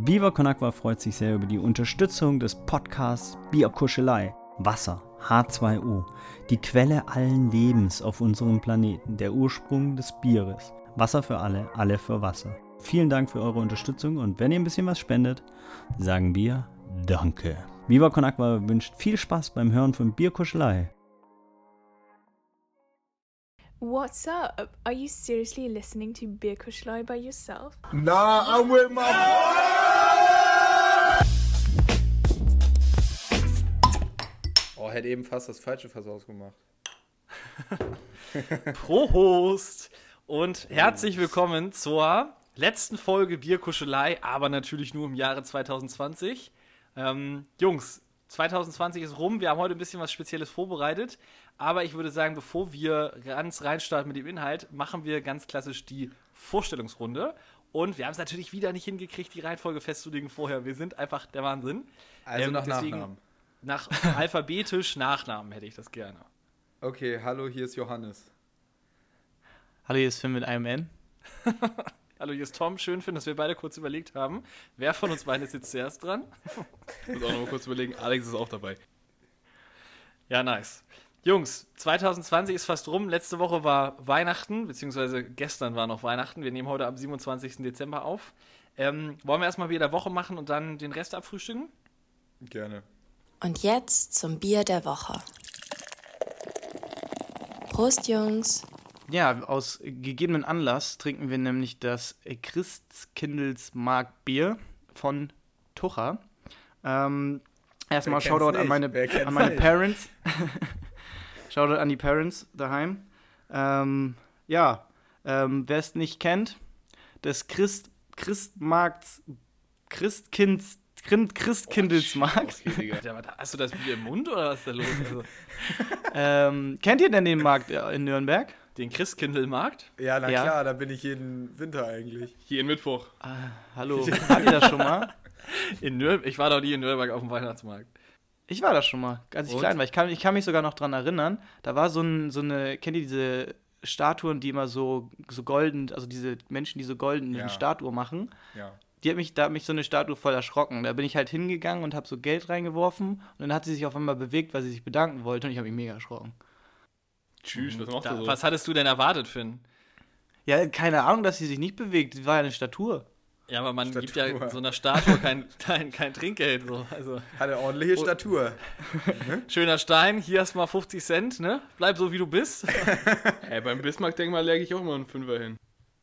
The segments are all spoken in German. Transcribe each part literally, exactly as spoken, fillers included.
Viva Con Agua freut sich sehr über die Unterstützung des Podcasts Bierkuschelei. Wasser, H zwei O, die Quelle allen Lebens auf unserem Planeten, der Ursprung des Bieres. Wasser für alle, alle für Wasser. Vielen Dank für eure Unterstützung und wenn ihr ein bisschen was spendet, sagen wir Danke. Viva Con Agua wünscht viel Spaß beim Hören von Bierkuschelei. What's up? Are you seriously listening to Bierkuschelei by yourself? Nah, I'm with my... Oh, hätte eben fast das falsche Fass ausgemacht. Prost und herzlich willkommen zur letzten Folge Bierkuschelei, aber natürlich nur im Jahre zwanzig zwanzig. Ähm, Jungs, zwanzig zwanzig ist rum, wir haben heute ein bisschen was Spezielles vorbereitet, aber ich würde sagen, bevor wir ganz reinstarten mit dem Inhalt, machen wir ganz klassisch die Vorstellungsrunde. Und wir haben es natürlich wieder nicht hingekriegt, die Reihenfolge festzulegen vorher. Wir sind einfach der Wahnsinn. Also ähm, nach deswegen Nachnamen. Nach alphabetisch Nachnamen hätte ich das gerne. Okay, hallo, hier ist Johannes. Hallo, hier ist Finn mit einem N. Hallo, hier ist Tom. Schön finden, dass wir beide kurz überlegt haben. Wer von uns beiden ist jetzt zuerst dran? Ich muss auch noch mal kurz überlegen. Alex ist auch dabei. Ja, nice. Jungs, zwanzig zwanzig ist fast rum. Letzte Woche war Weihnachten, beziehungsweise gestern war noch Weihnachten. Wir nehmen heute am siebenundzwanzigsten Dezember auf. Ähm, wollen wir erstmal Bier der Woche machen und dann den Rest abfrühstücken? Gerne. Und jetzt zum Bier der Woche. Prost, Jungs. Ja, aus gegebenen Anlass trinken wir nämlich das Christkindlesmarkt Bier von Tucher. Ähm, erstmal Wer kennt's Shoutout an nicht? meine, Wer kennt's an meine nicht? Parents. Shoutout an die Parents daheim. Ähm, ja, ähm, wer es nicht kennt, das Christ, Christmarkts, Christkinds, Christ, Christkindlesmarkt. Alter, hast du das Bier im Mund oder was ist da los? Also, ähm, kennt ihr denn den Markt in Nürnberg? den Christkindlmarkt? Ja, na Ja. klar, da bin ich jeden Winter eigentlich. Jeden Mittwoch. Ah, hallo, wart ihr das schon mal? In Nürnberg? Ich war doch nie in Nürnberg auf dem Weihnachtsmarkt. Ich war da schon mal, als ich Und? klein war. Ich kann, ich kann mich sogar noch dran erinnern. Da war so, ein, so eine, kennt ihr diese Statuen, die immer so, so golden, also diese Menschen, die so golden Ja. eine Statue machen. Ja. Die hat mich, da hat mich so eine Statue voll erschrocken. Da bin ich halt hingegangen und habe so Geld reingeworfen. Und dann hat sie sich auf einmal bewegt, weil sie sich bedanken wollte. Und ich habe mich mega erschrocken. Tschüss, was macht Da, er so? was hattest du denn erwartet, Finn? Ja, keine Ahnung, dass sie sich nicht bewegt. Sie war ja eine Statur. Ja, aber man Statur. gibt ja so einer Statue kein, kein, kein Trinkgeld. So. Also, Hat eine ordentliche Statur. schöner Stein, hier hast du mal fünfzig Cent, ne? Bleib so, wie du bist. Hey, beim Bismarck-Denkmal lege ich auch immer einen Fünfer hin.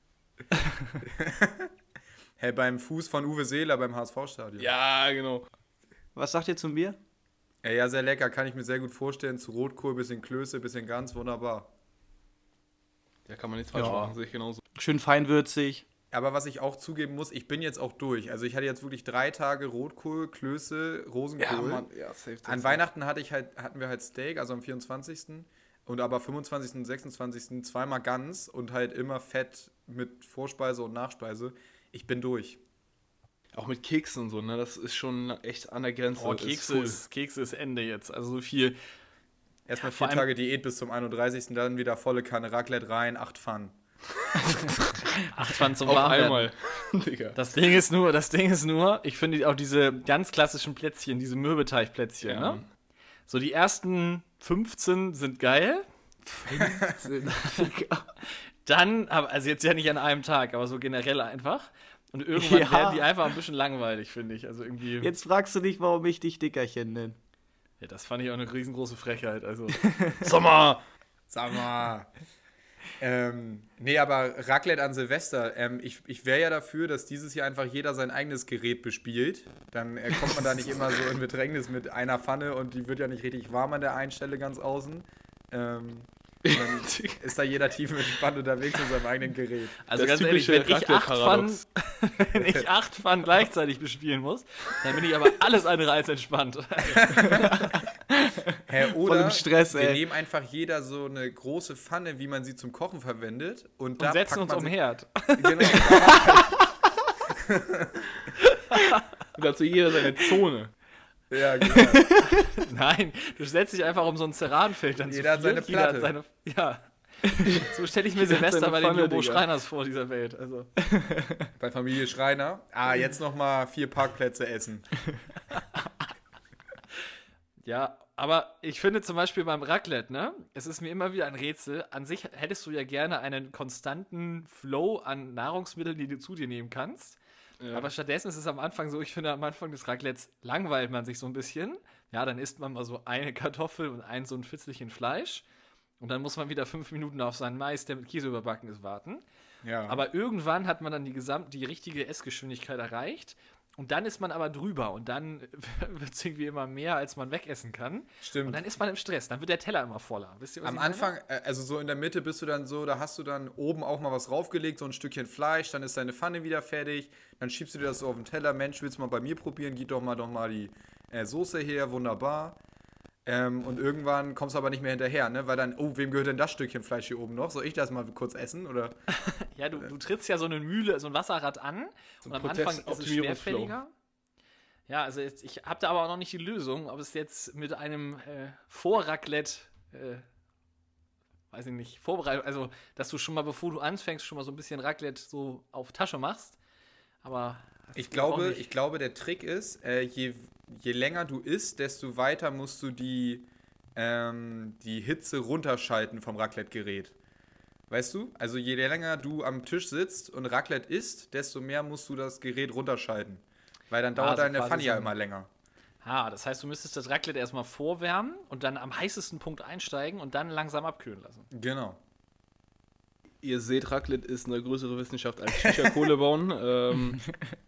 Hey, beim Fuß von Uwe Seeler beim H S V-Stadion. Ja, genau. Was sagt ihr zum Bier? Ey, ja, sehr lecker, kann ich mir sehr gut vorstellen. Zu Rotkohl, bisschen Klöße, bisschen Gans, wunderbar. Da kann man nichts falsch Ja. machen, sehe ich genauso. Schön feinwürzig. Aber was ich auch zugeben muss, ich bin jetzt auch durch. Also ich hatte jetzt wirklich drei Tage Rotkohl, Klöße, Rosenkohl. ja, safe. An Weihnachten hatte ich halt, hatten wir halt Steak, also am vierundzwanzigsten Und aber fünfundzwanzigsten und sechsundzwanzigsten zweimal Gans und halt immer Fett mit Vorspeise und Nachspeise. Ich bin durch. Auch mit Keksen und so, ne? Das ist schon echt an der Grenze. Oh, Ist Kekse cool. ist, Kekse ist Ende jetzt. Also so viel. Erstmal vor vier allem- Tage Diät bis zum einunddreißigsten Dann wieder volle Kanne Raclette rein, acht Pfannen. Acht Pfand zum Auf Warmwerden. einmal. Digga. Das Ding ist nur, das Ding ist nur, ich finde auch diese ganz klassischen Plätzchen, diese Mürbeteigplätzchen, Ja. ne? So die ersten fünfzehn sind geil. Dann, aber also jetzt ja nicht an einem Tag, aber so generell einfach. Und irgendwann Ja. werden die einfach ein bisschen langweilig, finde ich. Also irgendwie. Jetzt fragst du dich, warum ich dich Dickerchen nenne. Ja, das fand ich auch eine riesengroße Frechheit. Also. Sommer! Sag mal. ähm, nee, aber Raclette an Silvester. Ähm, ich ich wäre ja dafür, dass dieses Jahr einfach jeder sein eigenes Gerät bespielt. Dann äh, kommt man da nicht immer so in Bedrängnis mit einer Pfanne und die wird ja nicht richtig warm an der einen Stelle ganz außen. Ähm, dann ist da jeder tief entspannt unterwegs mit seinem eigenen Gerät. Also Das ganz ehrlich, wenn typische ich, acht Pfannen, Raclette-Paradox. wenn ich acht Pfannen gleichzeitig bespielen muss, dann bin ich aber alles andere als entspannt. Hä, Voll oder im Stress, wir ey. nehmen einfach jeder so eine große Pfanne, wie man sie zum Kochen verwendet. Und, Und da setzen packt uns man um den sich- Herd. Genau. Und dazu jeder seine Zone. Ja, genau. Nein, du setzt dich einfach um so ein Ceranfeld dann Jeder zu hat seine viert. Jeder hat Platte. seine, ja. So stelle ich mir Jeder hat Silvester seine bei den Pfanne, Jobo Digga. Schreiners vor dieser Welt. Also. Bei Familie Schreiner. Ah, jetzt nochmal vier Parkplätze essen. Ja, aber ich finde zum Beispiel beim Raclette, ne, es ist mir immer wieder ein Rätsel. An sich hättest du ja gerne einen konstanten Flow an Nahrungsmitteln, die du zu dir nehmen kannst. Ja. Aber stattdessen ist es am Anfang so, ich finde, am Anfang des Raclettes langweilt man sich so ein bisschen. Ja, dann isst man mal so eine Kartoffel und ein so ein Fitzelchen Fleisch. Und dann muss man wieder fünf Minuten auf seinen Mais, der mit Käse überbacken ist, warten. Ja. Aber irgendwann hat man dann die, gesamt, die richtige Essgeschwindigkeit erreicht. Und dann ist man aber drüber. Und dann wird es irgendwie immer mehr, als man wegessen kann. Stimmt. Und dann ist man im Stress. Dann wird der Teller immer voller. Wisst ihr, was Am ich meine? Anfang, äh, also so in der Mitte bist du dann so, da hast du dann oben auch mal was raufgelegt, so ein Stückchen Fleisch, dann ist deine Pfanne wieder fertig, dann schiebst du dir das so auf den Teller, Mensch, willst du mal bei mir probieren, gib doch mal doch mal die äh, Soße her, wunderbar. Ähm, und irgendwann kommst du aber nicht mehr hinterher, ne? Weil dann, oh, wem gehört denn das Stückchen Fleisch hier oben noch? Soll ich das mal kurz essen, oder? Ja, du, du trittst ja so eine Mühle, so ein Wasserrad an. So und ein am Anfang ist es Prozessoptimierungsflow. schwerfälliger. Ja, also jetzt, ich habe da aber auch noch nicht die Lösung, ob es jetzt mit einem äh, Vorraclette, äh, weiß ich nicht, Vorbereitung, also dass du schon mal, bevor du anfängst, schon mal so ein bisschen Raclette so auf Tasche machst. Aber das Ich geht auch glaube, nicht. ich glaube, der Trick ist, äh, je, je länger du isst, desto weiter musst du die, ähm, die Hitze runterschalten vom Raclette-Gerät. Weißt du? Also je länger du am Tisch sitzt und Raclette isst, desto mehr musst du das Gerät runterschalten. Weil dann dauert Also deine quasi Pfanne ja so ein- immer länger. Ah, das heißt, du müsstest das Raclette erstmal vorwärmen und dann am heißesten Punkt einsteigen und dann langsam abkühlen lassen. Genau. Ihr seht, Raclette ist eine größere Wissenschaft als Shisha-Kohle bauen. ähm,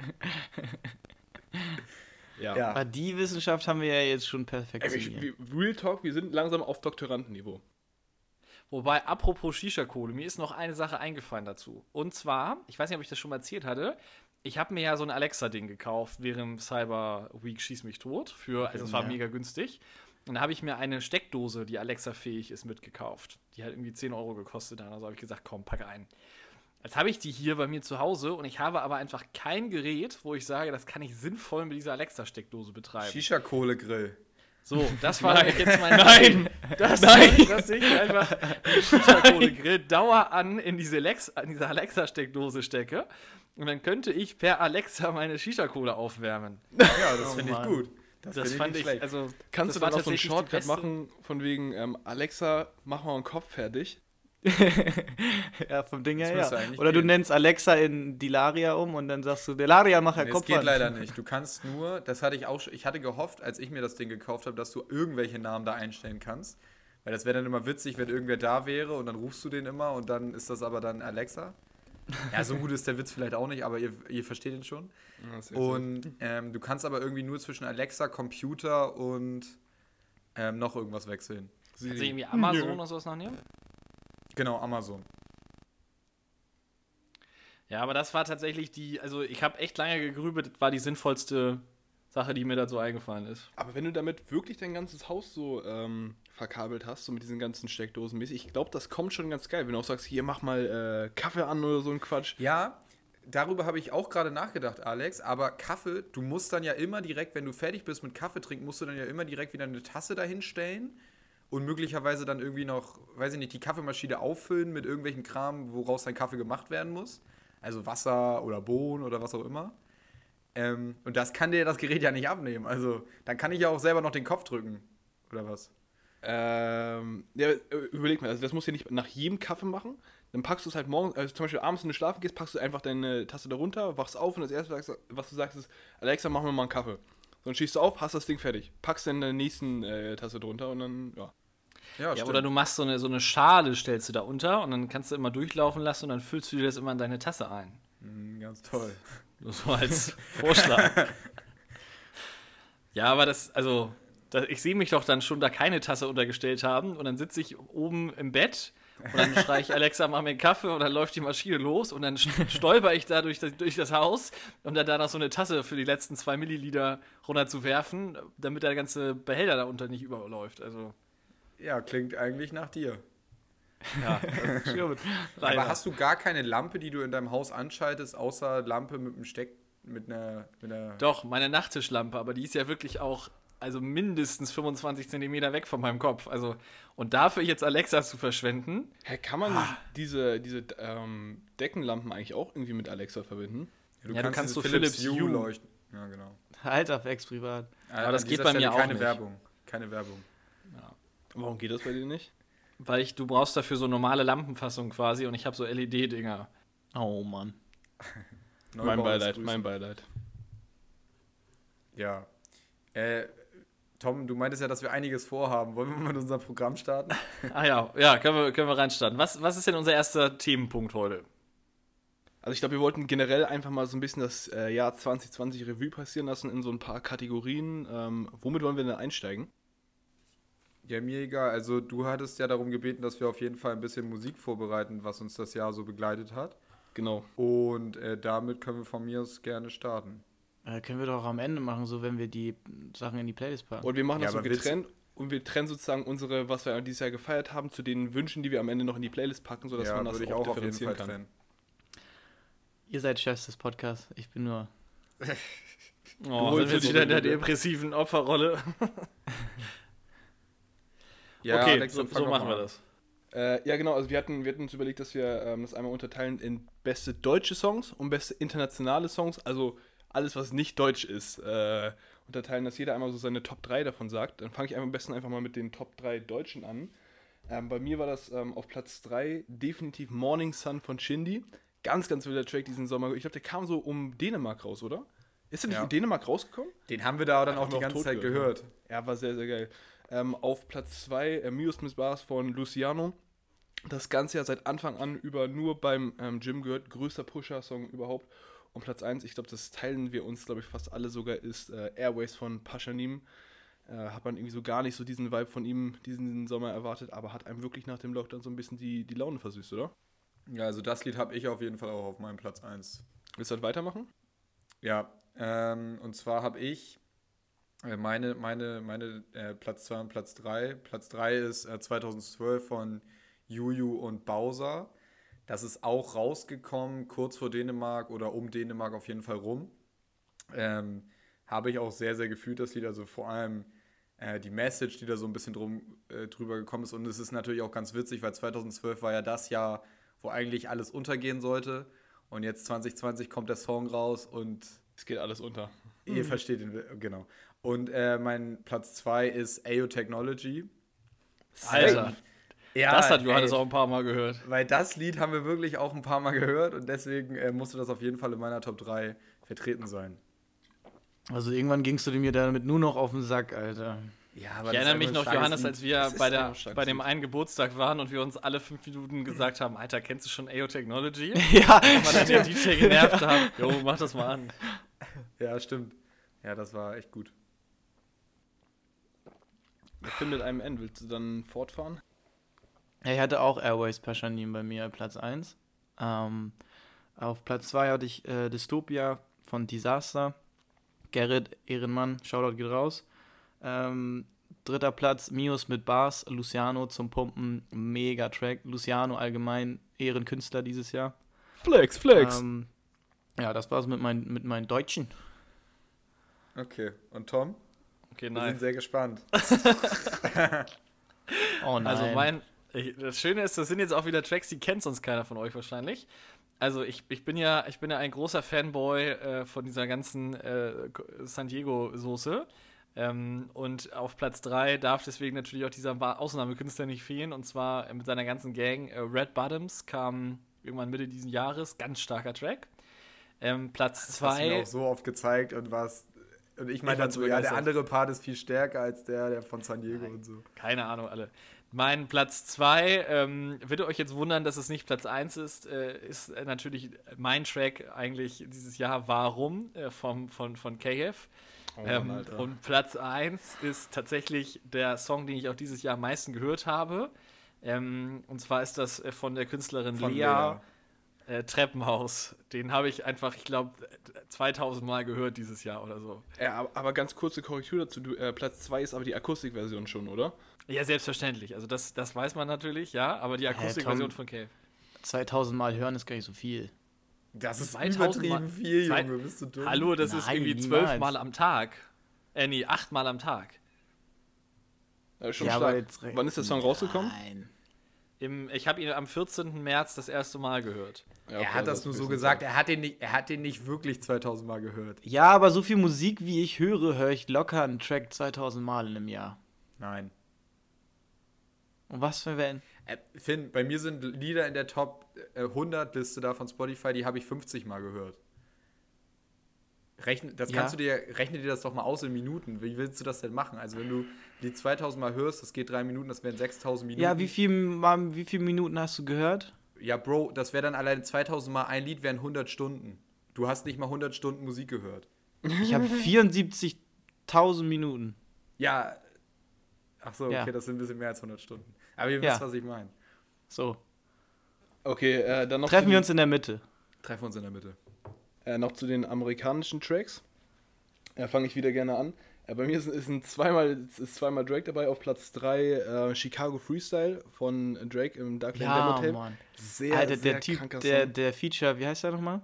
ja. Ja. Aber die Wissenschaft haben wir ja jetzt schon Ey, perfektioniert. wir- Real Talk, wir sind langsam auf Doktorandenniveau. Wobei, apropos Shisha-Kohle, mir ist noch eine Sache eingefallen dazu. Und zwar, ich weiß nicht, ob ich das schon mal erzählt hatte, ich habe mir ja so ein Alexa-Ding gekauft während Cyber Week Schieß mich tot. Für, also es war ja. mega günstig. Und da habe ich mir eine Steckdose, die Alexa-fähig ist, mitgekauft. Die hat irgendwie zehn Euro gekostet. Also habe ich gesagt, komm, pack ein. Jetzt habe ich die hier bei mir zu Hause und ich habe aber einfach kein Gerät, wo ich sage, das kann ich sinnvoll mit dieser Alexa-Steckdose betreiben. Shisha-Kohle-Grill. So, das war Nein. jetzt mein Nein. Das, Nein. dass ich einfach den Shisha-Kohle-Grill Dauer an in diese, Lex, in diese Alexa-Steckdose stecke. Und dann könnte ich per Alexa meine Shisha-Kohle aufwärmen. Ja, das finde ich Mann. gut. Das, Das finde fand nicht ich, schlecht. also, Kannst das du war dann auch so einen tatsächlich die Shortcut beste- machen, von wegen, ähm, Alexa, mach mal einen Kopf fertig? Ja, vom Ding Das her, müsste ja. eigentlich Oder du gehen. nennst Alexa in Dilaria um und dann sagst du, Dilaria, mach ja Nee, Kopf das geht an. leider nicht. Du kannst nur, das hatte ich auch schon, ich hatte gehofft, als ich mir das Ding gekauft habe, dass du irgendwelche Namen da einstellen kannst. Weil das wäre dann immer witzig, wenn irgendwer da wäre und dann rufst du den immer und dann ist das aber dann Alexa. Ja, so gut ist der Witz vielleicht auch nicht, aber ihr, ihr versteht ihn schon. Und ähm, du kannst aber irgendwie nur zwischen Alexa, Computer und ähm, noch irgendwas wechseln. Kannst du irgendwie Amazon oder sowas noch nehmen? Genau, Amazon. Ja, aber das war tatsächlich die, also ich habe echt lange gegrübelt, das war die sinnvollste Sache, die mir dazu eingefallen ist. Aber wenn du damit wirklich dein ganzes Haus so ähm, verkabelt hast, so mit diesen ganzen Steckdosen mäßig, ich glaube, das kommt schon ganz geil, wenn du auch sagst, hier, mach mal äh, Kaffee an oder so ein Quatsch. Ja, darüber habe ich auch gerade nachgedacht, Alex, aber Kaffee, du musst dann ja immer direkt, wenn du fertig bist mit Kaffee trinken, musst du dann ja immer direkt wieder eine Tasse dahin stellen und möglicherweise dann irgendwie noch, weiß ich nicht, die Kaffeemaschine auffüllen mit irgendwelchen Kram, woraus dein Kaffee gemacht werden muss. Also Wasser oder Bohnen oder was auch immer. Ähm, und das kann dir das Gerät ja nicht abnehmen. Also dann kann ich ja auch selber noch den Kopf drücken. Oder was? Ähm, ja, äh, überleg mal, also das musst du ja nicht nach jedem Kaffee machen. Dann packst du es halt morgens, also zum Beispiel abends, wenn du schlafen gehst, packst du einfach deine Tasse da runter, wachst auf und das erste, was du sagst, ist, Alexa, mach mir mal einen Kaffee. So, dann schießt du auf, hast das Ding fertig. Packst dann deine nächsten äh, Tasse drunter und dann, ja. Ja, Ja, oder du machst so eine, so eine Schale, stellst du da unter und dann kannst du immer durchlaufen lassen und dann füllst du dir das immer in deine Tasse ein. Mhm, ganz toll. Nur so als Vorschlag. Ja, aber das, also, da, ich sehe mich doch dann schon da keine Tasse untergestellt haben und dann sitze ich oben im Bett und dann schreie ich, Alexa, mach mir einen Kaffee und dann läuft die Maschine los und dann stolper ich da durch das, durch das Haus, um dann da noch so eine Tasse für die letzten zwei Milliliter runter zu werfen, damit der ganze Behälter da unter nicht überläuft. Also, Ja, klingt eigentlich nach dir. ja, Aber hast du gar keine Lampe, die du in deinem Haus anschaltest, außer Lampe mit einem Steck, mit einer, mit einer Doch, meine Nachttischlampe, aber die ist ja wirklich auch also mindestens fünfundzwanzig Zentimeter weg von meinem Kopf. Also, und dafür jetzt Alexa zu verschwenden. Hä, kann man diese, diese ähm, Deckenlampen eigentlich auch irgendwie mit Alexa verbinden? Ja, du Ja, du kannst diese so Philips Hue Hue leuchten. Ja, genau. Halt auf Ex-Privat. Aber das An geht dieser bei Stelle mir auch keine nicht. Werbung. Keine Werbung. Warum geht das bei dir nicht? Weil ich, du brauchst dafür so normale Lampenfassung quasi und ich habe so L E D-Dinger. Oh Mann. Mein Neubau ist Beileid, Grüßen. mein Beileid. Ja. Äh, Tom, du meintest ja, dass wir einiges vorhaben. Wollen wir mal mit unserem Programm starten? Ah ja, ja, können wir, können wir reinstarten. Was, was ist denn unser erster Themenpunkt heute? Also ich glaube, wir wollten generell einfach mal so ein bisschen das äh, Jahr zwanzig zwanzig Revue passieren lassen in so ein paar Kategorien. Ähm, womit wollen wir denn einsteigen? Ja, mir egal. Also du hattest ja darum gebeten, dass wir auf jeden Fall ein bisschen Musik vorbereiten, was uns das Jahr so begleitet hat. Genau. Und äh, damit können wir von mir aus gerne starten. Äh, können wir doch am Ende machen, so wenn wir die Sachen in die Playlist packen. Und wir machen Ja, das so aber willst- getrennt und wir trennen sozusagen unsere, was wir dieses Jahr gefeiert haben, zu den Wünschen, die wir am Ende noch in die Playlist packen, sodass ja, man das würde ich auch auch auf jeden differenzieren Fall kann. trennen. Ihr seid Chefs des Podcasts, ich bin nur... Oh, holst sind wir jetzt dir wieder in der die- depressiven Opferrolle. Ja, okay, Alex, so, dann fang so doch machen mal wir an. das. Äh, ja, genau, also wir hatten, wir hatten uns überlegt, dass wir ähm, das einmal unterteilen in beste deutsche Songs und beste internationale Songs, also alles, was nicht deutsch ist, äh, unterteilen, dass jeder einmal so seine Top drei davon sagt. Dann fange ich am besten einfach mal mit den Top drei Deutschen an. Ähm, bei mir war das ähm, auf Platz drei definitiv Morning Sun von Shindy. Ganz, ganz wilder Track diesen Sommer. Ich glaube, der kam so um Dänemark raus, oder? Ist der nicht Ja. in Dänemark rausgekommen? Den haben wir da dann Haben auch wir die auch ganze tot Zeit gehört, gehört. Ja, war sehr, sehr geil. Ähm, auf Platz zwei äh, Mios Miss Bars von Luciano. Das Ganze ja seit Anfang an über nur beim ähm, Gym gehört. Größter Pusher-Song überhaupt. Und Platz eins, ich glaube, das teilen wir uns, glaube ich, fast alle sogar, ist äh, Airways von Pashanim. Äh, hat man irgendwie so gar nicht so diesen Vibe von ihm diesen Sommer erwartet, aber hat einem wirklich nach dem Lockdown so ein bisschen die, die Laune versüßt, oder? Ja, also das Lied habe ich auf jeden Fall auch auf meinem Platz eins. Willst du halt weitermachen? Ja, ähm, und zwar habe ich äh, meine, meine, meine äh, Platz zwei und Platz drei. Platz drei ist äh, zweitausendzwölf von Juju und Bowser. Das ist auch rausgekommen, kurz vor Dänemark oder um Dänemark auf jeden Fall rum. Ähm, habe ich auch sehr, sehr gefühlt, das Lied. Also vor allem äh, die Message, die da so ein bisschen drum, äh, drüber gekommen ist. Und es ist natürlich auch ganz witzig, weil zweitausendzwölf war ja das Jahr, wo eigentlich alles untergehen sollte. Und jetzt zwanzig zwanzig kommt der Song raus und Es geht alles unter. ihr versteht ihn, genau. Und äh, mein Platz zwei ist A O Technology. Alter, Ja, das hat Johannes ey, auch ein paar Mal gehört. Weil das Lied haben wir wirklich auch ein paar Mal gehört und deswegen äh, musste das auf jeden Fall in meiner Top drei vertreten sein. Also irgendwann gingst du mir damit nur noch auf den Sack, Alter. Ja, Ich aber das erinnere ist mich einfach noch, ein Johannes, starkes als wir Das ist bei, der, einfach ein starkes bei dem Lied. einen Geburtstag waren und wir uns alle fünf Minuten gesagt haben, Alter, kennst du schon A O Technology? Ja, Und wir dann den D J genervt haben. Jo, mach das mal an. Lied. Ja, stimmt. Ja, das war echt gut. Der Film mit einem N. Willst du dann fortfahren? Ja, ich hatte auch Airways Pashanim bei mir Platz eins. Ähm, auf Platz zwei hatte ich äh, Dystopia von Disaster. Gerrit Ehrenmann, Shoutout geht raus. Ähm, dritter Platz Mios mit Bars, Luciano zum Pumpen, mega Track. Luciano allgemein Ehrenkünstler dieses Jahr. Flex, Flex. Ähm, ja, das war's mit, mein, mit meinen Deutschen. Okay, und Tom? Okay, Wir sind nice. sehr gespannt. Oh nein. Also mein, ich, das Schöne ist, das sind jetzt auch wieder Tracks, die kennt sonst keiner von euch wahrscheinlich. Also ich, ich bin ja, ich bin ja ein großer Fanboy äh, von dieser ganzen äh, San Diego-Soße. Ähm, und auf Platz drei darf deswegen natürlich auch dieser Ausnahmekünstler nicht fehlen. Und zwar mit seiner ganzen Gang. Äh, Red Bottoms kam irgendwann Mitte dieses Jahres. Ganz starker Track. Ähm, Platz Das hast du mir zwei. auch so oft gezeigt und was. Und ich meine war dann zu so, ja, der begeistert. andere Part ist viel stärker als der, der von San Diego Nein. und so. Keine Ahnung, alle. Mein Platz zwei, ähm, wird ihr euch jetzt wundern, dass es nicht Platz eins ist, äh, ist äh, natürlich mein Track eigentlich dieses Jahr Warum äh, vom, von, von K F. Oh ähm, Mann, Alter. und Platz eins ist tatsächlich der Song, den ich auch dieses Jahr am meisten gehört habe. Ähm, und zwar ist das äh, von der Künstlerin Von Lea, Lea. Äh, Treppenhaus. Den habe ich einfach, ich glaube, zweitausend Mal gehört dieses Jahr oder so. Ja, aber, aber ganz kurze Korrektur dazu. Du, äh, Platz zwei ist aber die Akustikversion schon, oder? Ja, selbstverständlich. Also das, das weiß man natürlich, ja, aber die Akustikversion Tom. von Cave. zweitausend Mal hören ist gar nicht so viel. Das ist zweitausend übertrieben Mal- viel, Zwei- Junge, bist du dumm? Hallo, das ist Nein, irgendwie niemals. zwölf Mal am Tag. Äh, nee, achtmal am Tag. Ja, schon Ja, aber stark. jetzt re- Wann ist der Song rausgekommen? Nein. Im, ich habe ihn am vierzehnten März das erste Mal gehört. Ja, Er okay, hat das ist nur ein so bisschen gesagt, Zeit. er hat, den nicht, er hat den nicht wirklich zweitausend Mal gehört. Ja, aber so viel Musik, wie ich höre, höre ich locker einen Track zweitausend Mal in einem Jahr. Nein. Und was für wenn? Äh, Finn, bei mir sind Lieder in der Top äh, hundert Liste da von Spotify, die habe ich fünfzig Mal gehört. Rechne, das Ja. kannst du dir, rechne dir das doch mal aus in Minuten. Wie willst du das denn machen? Also wenn du die zweitausend Mal hörst, das geht drei Minuten, das wären sechstausend Minuten. Ja, wie viel, mal, wie viele Minuten hast du gehört? Ja, Bro, das wäre dann alleine zweitausend Mal ein Lied, wären hundert Stunden. Du hast nicht mal hundert Stunden Musik gehört. Ich habe vierundsiebzigtausend Minuten. Ja, ach so, okay, Ja. das sind ein bisschen mehr als hundert Stunden. Aber ihr Ja. wisst, was ich meine. So, Okay, äh, dann noch treffen zu wir den, uns in der Mitte. Treffen wir uns in der Mitte. äh, noch zu den amerikanischen Tracks. Da fange ich wieder gerne an. Äh, bei mir ist, ist, ein zweimal, ist zweimal Drake dabei. Auf Platz drei äh, Chicago Freestyle von Drake im Dark Lane Ja, Demo Tape. Mann. Sehr, Alter, sehr der Typ, kranker der, Song. der Feature, wie heißt der nochmal?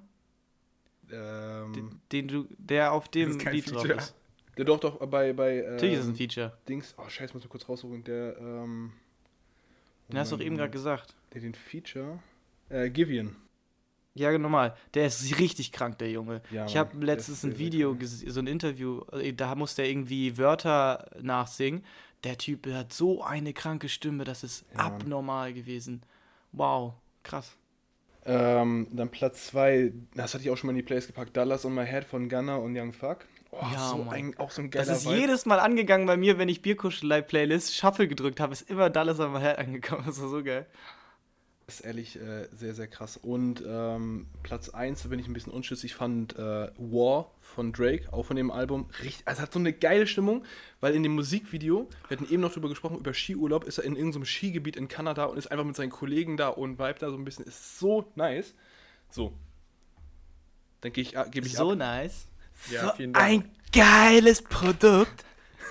Ähm, Den, den du, der auf dem ist kein Lied drauf Feature. ist. der doch doch bei, bei Natürlich ist es ein ähm, Feature. Dings. Oh, scheiße, muss ich kurz raussuchen. Der, ähm. Den hast du doch eben gerade gesagt. Der den Feature. Äh, Givian. Ja, normal. Der ist richtig krank, der Junge. Ja, ich Mann, habe der letztens ist sehr, ein sehr Video, krank. ges- so ein Interview, äh, da musste er irgendwie Wörter nachsingen. Der Typ hat so eine kranke Stimme, das ist Ja, Mann. abnormal gewesen. Wow, krass. Ähm, dann Platz zwei, das hatte ich auch schon mal in die Plays gepackt. Dallas on My Head von Gunna und Young Thug. Oh, Ja, so Mann. ein, auch so ein geiler Das ist Vibe. jedes Mal angegangen bei mir, wenn ich Bierkuschelei-Playlist Shuffle gedrückt habe, ist immer Dallas on My Head angekommen. Das war so geil. Das ist ehrlich äh, sehr, sehr krass. Und ähm, Platz eins, da bin ich ein bisschen unschlüssig, fand äh, War von Drake, auch von dem Album. Richtig, also hat so eine geile Stimmung, weil in dem Musikvideo, wir hatten eben noch drüber gesprochen, über Skiurlaub, ist er in irgendeinem Skigebiet in Kanada und ist einfach mit seinen Kollegen da und vibe da so ein bisschen. Ist so nice. So. Dann gehe ich, gebe ich So ab. nice. Ja, so vielen Dank. ein geiles Produkt.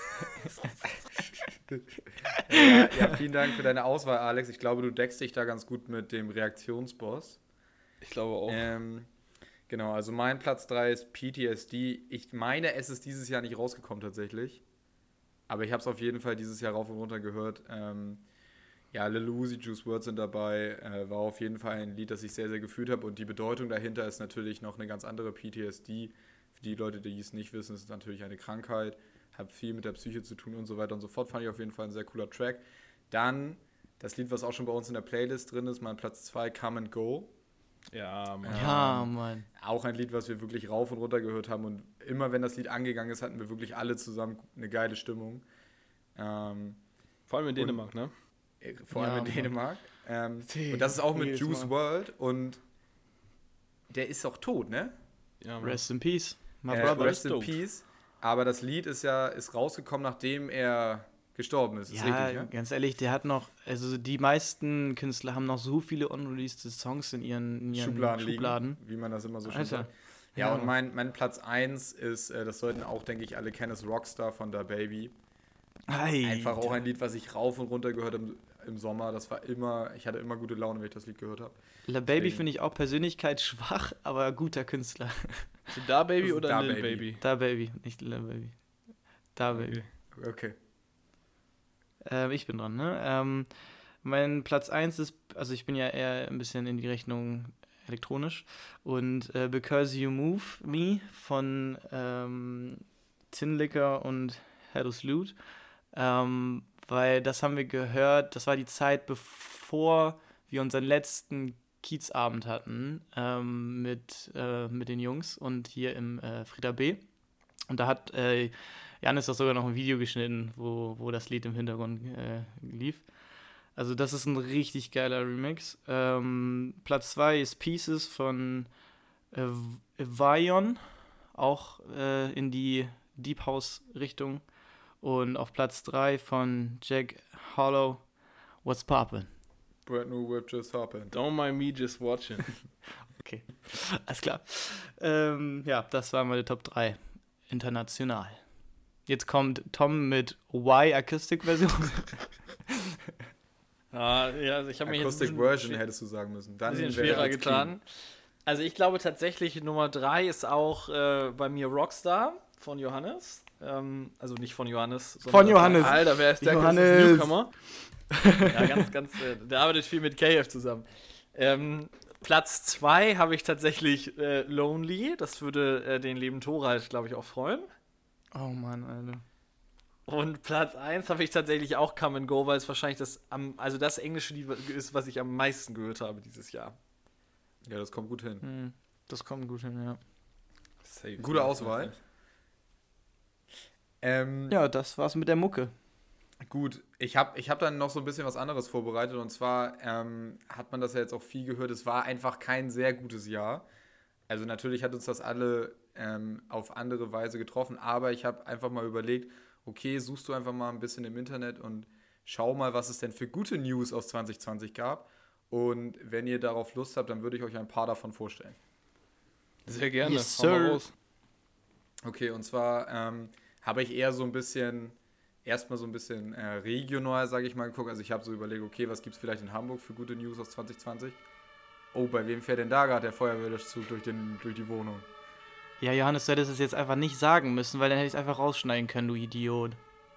Ja, ja, vielen Dank für deine Auswahl, Alex. Ich glaube, du deckst dich da ganz gut mit dem Reaktionsboss. Ich glaube auch. Ähm, genau, also mein Platz drei ist P T S D. Ich meine, es ist dieses Jahr nicht rausgekommen tatsächlich. Aber ich habe es auf jeden Fall dieses Jahr rauf und runter gehört. Ähm, ja, Lil Uzi, Juice world sind dabei. Äh, war auf jeden Fall ein Lied, das ich sehr, sehr gefühlt habe. Und die Bedeutung dahinter ist natürlich noch eine ganz andere. P T S D, für die Leute, die es nicht wissen, ist natürlich eine Krankheit. Hat viel mit der Psyche zu tun und so weiter und so fort. Fand ich auf jeden Fall ein sehr cooler Track. Dann das Lied, was auch schon bei uns in der Playlist drin ist, mein Platz zwei, Come and Go. Ja, Mann. Ja, Mann. Auch ein Lied, was wir wirklich rauf und runter gehört haben. Und immer wenn das Lied angegangen ist, hatten wir wirklich alle zusammen eine geile Stimmung. Ähm, Vor allem in Dänemark, ne? äh, vor Ja, allem in Mann. Dänemark. Ähm, Digga, und das ist auch mit jedes Juice Mal. world. Und der ist auch tot, ne? Ja, Mann. Rest in Peace. My Äh, brother Rest is in dope. Peace. Aber das Lied ist ja ist rausgekommen, nachdem er gestorben ist. Ist Ja, richtig, ne? ganz ehrlich, der hat noch, also die meisten Künstler haben noch so viele unreleased Songs in ihren, in ihren Schubladen, Schubladen. liegen, wie man das immer so schön Alter. sagt. Ja, Ja. und mein, mein Platz eins ist, äh, das sollten auch, denke ich, alle kennen, ist Rockstar von Da Baby. Alter. Einfach auch ein Lied, was ich rauf und runter gehört habe im, im Sommer. Das war immer, ich hatte immer gute Laune, wenn ich das Lied gehört habe. La Baby Deswegen. finde ich auch persönlichkeitsschwach, aber guter Künstler. Da Baby Das ist oder Da Lil Baby. Baby? Da Baby, nicht La Baby. Da Baby. Okay. Ähm, ich bin dran, ne? Ähm, mein Platz eins ist, also ich bin ja eher ein bisschen in die Richtung elektronisch. Und äh, Because You Move Me von ähm, Tin Liquor und Haddus Loot. Ähm, weil das haben wir gehört, das war die Zeit, bevor wir unseren letzten Kiezabend hatten ähm, mit, äh, mit den Jungs und hier im äh, Frieda B. Und da hat äh, Janis auch sogar noch ein Video geschnitten, wo, wo das Lied im Hintergrund äh, lief. Also das ist ein richtig geiler Remix. Ähm, Platz zwei ist Pieces von äh, Vion, auch äh, in die Deep House Richtung. Und auf Platz drei von Jack Harlow, What's Poppin'? Brand new whip just happened. Don't mind me just watching. Okay, alles klar. Ähm, ja, das waren meine Top drei. International. Jetzt kommt Tom mit Y-Akustik-Version. Ah, ja, also ich habe mich jetzt Acoustic ein bisschen Version schwer- hättest du sagen müssen. Dann bisschen wäre schwerer als getan. Also ich glaube tatsächlich, Nummer drei ist auch äh, bei mir Rockstar von Johannes. Ähm, also nicht von Johannes, sondern Von Johannes. Alter, wer ist der Johannes. Newcomer? Ja, ganz, ganz, äh, der arbeitet viel mit K F zusammen. Ähm, Platz zwei habe ich tatsächlich äh, Lonely. Das würde äh, den lieben Thorald, glaube ich, auch freuen. Oh Mann, Alter. Und Platz eins habe ich tatsächlich auch Come and Go, weil es wahrscheinlich das, am, also das englische Lied ist, was ich am meisten gehört habe dieses Jahr. Ja, das kommt gut hin. Hm, das kommt gut hin, ja. Safe. Gute Auswahl. Ähm, Ja, das war's mit der Mucke. Gut, ich habe ich hab dann noch so ein bisschen was anderes vorbereitet und zwar ähm, hat man das ja jetzt auch viel gehört, es war einfach kein sehr gutes Jahr. Also natürlich hat uns das alle ähm, auf andere Weise getroffen, aber ich habe einfach mal überlegt, okay, suchst du einfach mal ein bisschen im Internet und schau mal, was es denn für gute News aus zwanzig zwanzig gab. Und wenn ihr darauf Lust habt, dann würde ich euch ein paar davon vorstellen. Sehr gerne. Yes, Hau mal sir. raus. Okay, und zwar ähm, habe ich eher so ein bisschen, erstmal so ein bisschen äh, regional, sage ich mal, geguckt. Also ich habe so überlegt, okay, was gibt es vielleicht in Hamburg für gute News aus zwanzig zwanzig? Oh, bei wem fährt denn da gerade der Feuerwehrzug durch, den, durch die Wohnung? Ja, Johannes, du hättest es jetzt einfach nicht sagen müssen, weil dann hätte ich es einfach rausschneiden können, du Idiot.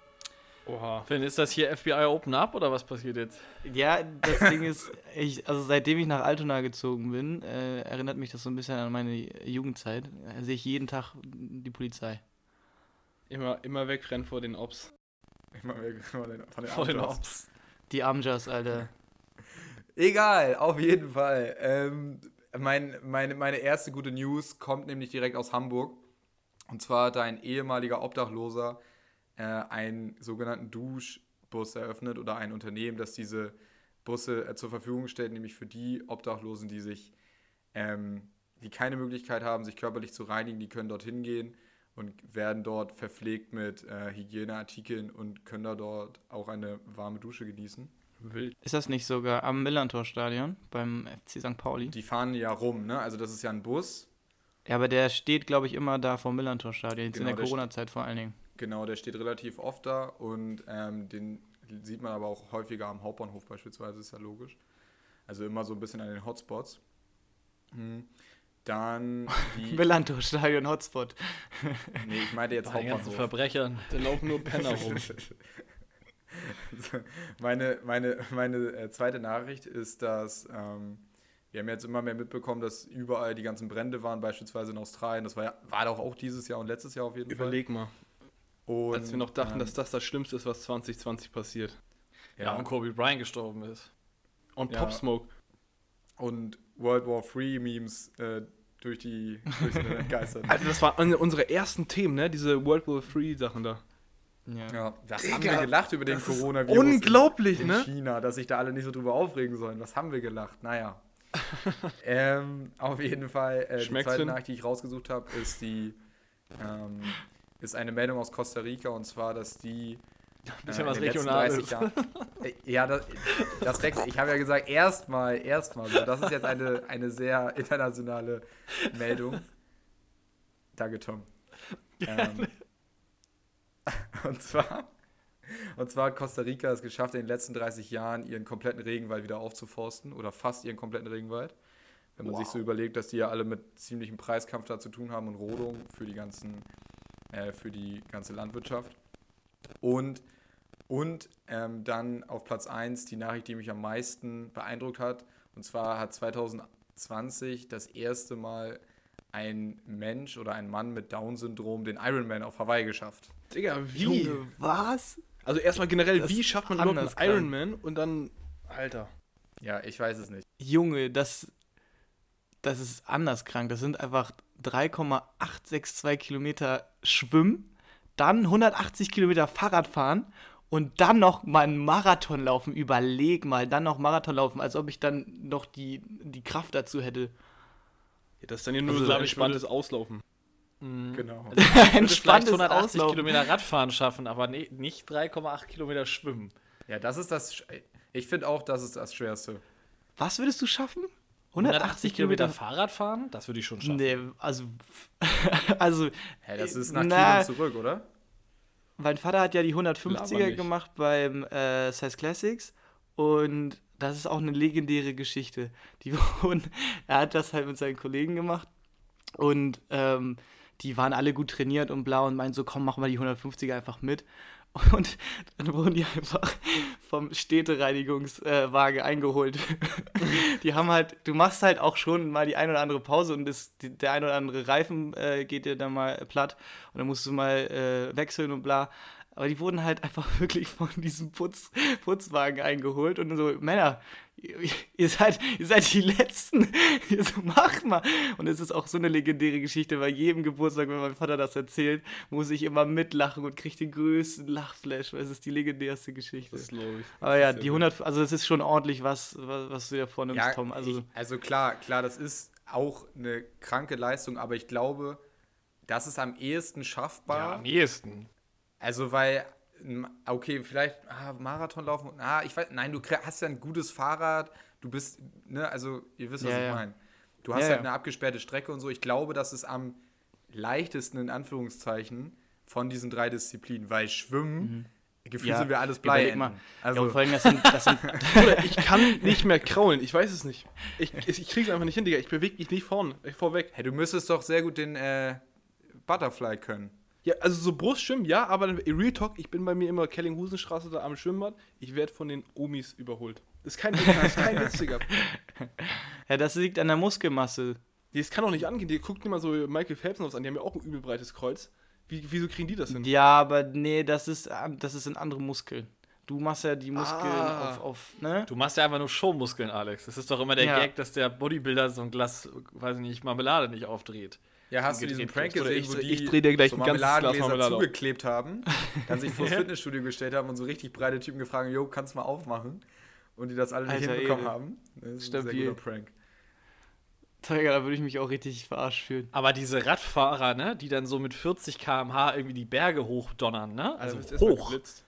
Oha. Finn, ist das hier F B I Open Up oder was passiert jetzt? Ja, das Ding ist, ich, also seitdem ich nach Altona gezogen bin, äh, erinnert mich das so ein bisschen an meine Jugendzeit. Da sehe ich jeden Tag die Polizei. Immer, immer wegrennen vor den Ops. Immer weg von den, von den Vor den Outlaws. Ops. Die Amjas, Alter. Egal, auf jeden Fall. Ähm, mein, meine, meine erste gute News kommt nämlich direkt aus Hamburg. Und zwar hat ein ehemaliger Obdachloser äh, einen sogenannten Duschbus eröffnet oder ein Unternehmen, das diese Busse äh, zur Verfügung stellt, nämlich für die Obdachlosen, die sich, ähm, die keine Möglichkeit haben, sich körperlich zu reinigen, die können dorthin gehen und werden dort verpflegt mit äh, Hygieneartikeln und können da dort auch eine warme Dusche genießen. Wild. Ist das nicht sogar am Millantor-Stadion beim F C Sankt Pauli? Die fahren ja rum, ne? Also das ist ja ein Bus. Ja, aber der steht, glaube ich, immer da vom Millantor-Stadion, jetzt Genau, in der der Corona-Zeit vor allen Dingen. Genau, der steht relativ oft da und ähm, den sieht man aber auch häufiger am Hauptbahnhof beispielsweise, ist ja logisch. Also immer so ein bisschen an den Hotspots. Hm. Dann die... Millantor-Stadion Hotspot. nee, ich meinte jetzt Bei den ganzen Hauptbahnhof. Verbrechern. Da laufen nur Penner rum. So, meine meine, meine äh, zweite Nachricht ist, dass ähm, wir haben jetzt immer mehr mitbekommen, dass überall die ganzen Brände waren, beispielsweise in Australien. Das war ja, war doch auch dieses Jahr und letztes Jahr auf jeden Überleg mal, Fall. Und, als wir noch dachten, ähm, dass das das Schlimmste ist, was zwanzig zwanzig passiert. Ja, und Kobe Bryant gestorben ist. Und Ja. Pop Smoke. und World War Three Memes äh, durch die durchs Internet geistern. Also das waren unsere ersten Themen, ne? Diese World War Three Sachen da. Ja. Ja, was Digga, haben wir gelacht über den das ist Coronavirus unglaublich, in, in ne? China, dass sich da alle nicht so drüber aufregen sollen. Was haben wir gelacht? Naja. ähm, auf jeden Fall, äh, die Schmeckt's, zweite Finn? Nachricht, die ich rausgesucht habe, ist die ähm, ist eine Meldung aus Costa Rica und zwar, dass die Bisschen äh, was in den letzten Regionales. dreißig Jahren, äh, ja, das, das Rex- ich habe ja gesagt, erstmal, erstmal, so. Das ist jetzt eine, eine sehr internationale Meldung. Danke, Tom. Ähm, und zwar Und zwar hat Costa Rica es geschafft, in den letzten dreißig Jahren ihren kompletten Regenwald wieder aufzuforsten oder fast ihren kompletten Regenwald. Wenn man sich so überlegt, dass die ja alle mit ziemlichem Preiskampf da zu tun haben und Rodung für die ganzen, äh, für die ganze Landwirtschaft. Und, und ähm, dann auf Platz eins die Nachricht, die mich am meisten beeindruckt hat. Und zwar hat zwanzig zwanzig das erste Mal ein Mensch oder ein Mann mit Down-Syndrom den Ironman auf Hawaii geschafft. Digga, wie? Junge, was? Also erstmal generell, Das wie ist schafft man überhaupt anders einen krank. Ironman und dann, Alter. Ja, ich weiß es nicht. Junge, das, das ist anders krank. Das sind einfach drei Komma acht sechs zwei Kilometer Schwimmen, dann hundertachtzig Kilometer Fahrrad fahren und dann noch mal einen Marathon laufen. Überleg mal, dann noch Marathon laufen, als ob ich dann noch die, die Kraft dazu hätte. Ja, das ist dann ja nur Also, so glaub ein ich, entspanntes Auslaufen. Genau. Also, ich würde vielleicht Entspanntes hundertachtzig Auslaufen. Kilometer Radfahren schaffen, aber ne, nicht drei Komma acht Kilometer schwimmen. Ja, das ist das. Sch- Ich finde auch, das ist das Schwerste. Was würdest du schaffen? hundertachtzig Kilometer Fahrrad fahren? Das würde ich schon schaffen. Nee, also, also Hä, das ist nach Na, Kiel und zurück, oder? mein Vater hat ja die Laber hundertfünfziger nicht. gemacht beim äh, S I S Classics und das ist auch eine legendäre Geschichte. Die wurden, er hat das halt mit seinen Kollegen gemacht und ähm, die waren alle gut trainiert und blau und meinten so, komm, mach mal die hundertfünfziger einfach mit. Und dann wurden die einfach vom Städtereinigungswagen eingeholt. Die haben halt, du machst halt auch schon mal die ein oder andere Pause und das, die, der ein oder andere Reifen äh, geht dir dann mal platt und dann musst du mal äh, wechseln und bla. Aber die wurden halt einfach wirklich von diesem Putz, Putzwagen eingeholt und so, Männer, ihr, ihr, seid, ihr seid die Letzten, ihr so, macht mal. Und es ist auch so eine legendäre Geschichte, bei jedem Geburtstag, wenn mein Vater das erzählt, muss ich immer mitlachen und kriege den größten Lachflash, weil es ist die legendärste Geschichte. Das glaube ich. Aber ja, die hundert, also es ist schon ordentlich was, was, was du dir vornimmst, Ja, Tom. Also, ich, also klar, klar, das ist auch eine kranke Leistung, aber ich glaube, das ist am ehesten schaffbar. Ja, am ehesten. Also, weil, okay, vielleicht ah, Marathon laufen, ah, ich weiß, nein, du hast ja ein gutes Fahrrad, du bist, ne, also, ihr wisst, was Ja, ich ja. meine. Du hast Ja, halt ja. eine abgesperrte Strecke und so. Ich glaube, das ist am leichtesten, in Anführungszeichen, von diesen drei Disziplinen, weil Schwimmen, gefühlt Ja, sind wir alles überleg Bleienden. mal. Also, ja, und vor allem, das sind, das sind Bruder, ich kann nicht mehr kraulen, ich weiß es nicht. Ich, ich, ich krieg's einfach nicht hin, Digga. Ich bewege mich nicht vorne, ich vorweg. hey, du müsstest doch sehr gut den äh, Butterfly können. Ja, also so Brustschwimmen, ja, aber dann, Real Talk, ich bin bei mir immer Kellinghusenstraße da am Schwimmbad. Ich werde von den Omis überholt. Das ist kein Witz, das ist kein Witz, Digga. ja, das liegt an der Muskelmasse. Das kann doch nicht angehen. Die guckt immer so Michael Phelps an, die haben ja auch ein übel breites Kreuz. Wie, wieso kriegen die das hin? Ja, aber nee, das ist, das ist ein andere Muskel. Du machst ja die Muskeln Ah. auf, auf, ne? Du machst ja einfach nur Showmuskeln, Alex. Das ist doch immer der Ja. Gag, dass der Bodybuilder so ein Glas, weiß ich nicht, Marmelade nicht aufdreht. Ja, hast du diesen gedreht Prank wird. Oder gesehen, ich- wo die ich dreh dir gleich so ein ganzes Glas Marmeladengläser Marmelade auf. zugeklebt haben, dann sich vor das Fitnessstudio gestellt haben und so richtig breite Typen gefragt haben, jo, kannst du mal aufmachen? Und die das alle nicht Alter, hinbekommen ey. haben. Das ist ein Stabil. sehr guter Prank. Tiger, da würde ich mich auch richtig verarscht fühlen. Aber diese Radfahrer, ne, die dann so mit vierzig Kilometer pro Stunde irgendwie die Berge hochdonnern, ne? Also bist erstmal hoch. geblitzt.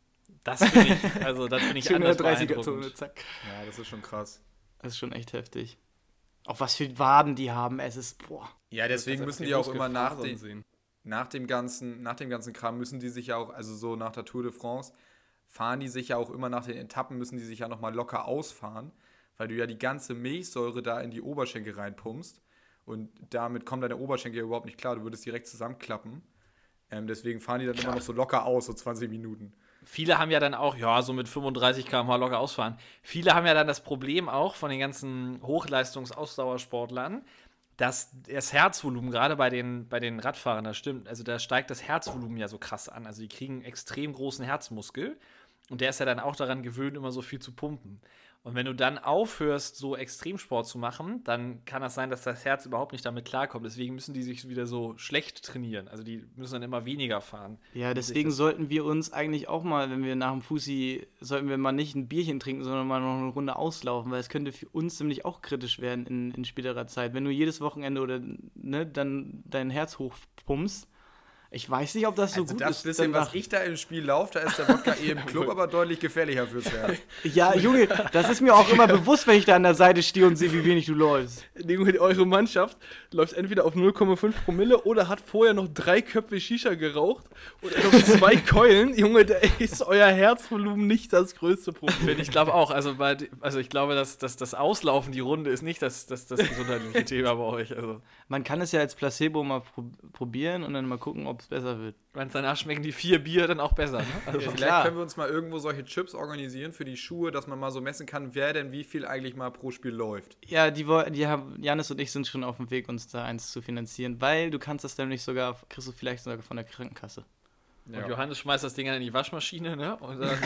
Das finde ich, also das finde ich anders hundertdreißiger-Zone, beeindruckend. zack. Ja, das ist schon krass. Das ist schon echt heftig. Auch was für Waden die haben, es ist, boah. Ja, deswegen Das müssen heißt, die auch immer nach, Muskelfasern den, sehen. nach, dem ganzen, nach dem ganzen Kram müssen die sich ja auch, also so nach der Tour de France, fahren die sich ja auch immer nach den Etappen, müssen die sich ja nochmal locker ausfahren, weil du ja die ganze Milchsäure da in die Oberschenkel reinpumpst und damit kommt deine Oberschenkel ja überhaupt nicht klar, du würdest direkt zusammenklappen. Ähm, deswegen fahren die dann immer noch so locker aus, so zwanzig Minuten. Viele haben ja dann auch, ja, so mit fünfunddreißig Kilometer pro Stunde locker ausfahren. Viele haben ja dann das Problem auch von den ganzen Hochleistungs-Ausdauersportlern, dass das Herzvolumen, gerade bei den, bei den Radfahrern, das stimmt, also da steigt das Herzvolumen ja so krass an. Also die kriegen einen extrem großen Herzmuskel und der ist ja dann auch daran gewöhnt, immer so viel zu pumpen. Und wenn du dann aufhörst, so Extremsport zu machen, dann kann das sein, dass das Herz überhaupt nicht damit klarkommt. Deswegen müssen die sich wieder so schlecht trainieren. Also die müssen dann immer weniger fahren. Ja, deswegen sollten wir uns eigentlich auch mal, wenn wir nach dem Fussi, sollten wir mal nicht ein Bierchen trinken, sondern mal noch eine Runde auslaufen, weil es könnte für uns nämlich auch kritisch werden in, in späterer Zeit. Wenn du jedes Wochenende oder ne, dann dein Herz hochpumpst, ich weiß nicht, ob das so Also gut das ist. bisschen, danach. was ich da im Spiel laufe, da ist der Wodka eh im Club aber deutlich gefährlicher fürs Herz. Ja, Junge, das ist mir auch immer bewusst, wenn ich da an der Seite stehe und sehe, wie wenig du läufst. Junge, eure Mannschaft läuft entweder auf null Komma fünf Promille oder hat vorher noch drei Köpfe Shisha geraucht oder noch zwei Keulen. Junge, da ist euer Herzvolumen nicht das größte Problem. Ich glaube auch, also, bei, also ich glaube, dass, dass das Auslaufen, die Runde, ist nicht das, das, das gesundheitliche Thema bei euch. Also, Man kann es ja als Placebo mal pro- probieren und dann mal gucken, ob es besser wird. wenn es danach schmecken die vier Bier dann auch besser. Ne? Also, Vielleicht klar. können wir uns mal irgendwo solche Chips organisieren für die Schuhe, dass man mal so messen kann, wer denn wie viel eigentlich mal pro Spiel läuft. Ja, die, woll- die haben, Janis und ich sind schon auf dem Weg, uns da eins zu finanzieren, weil du kannst das nämlich sogar, kriegst du vielleicht sogar von der Krankenkasse. Und Johannes schmeißt das Ding dann in die Waschmaschine, ne? Und dann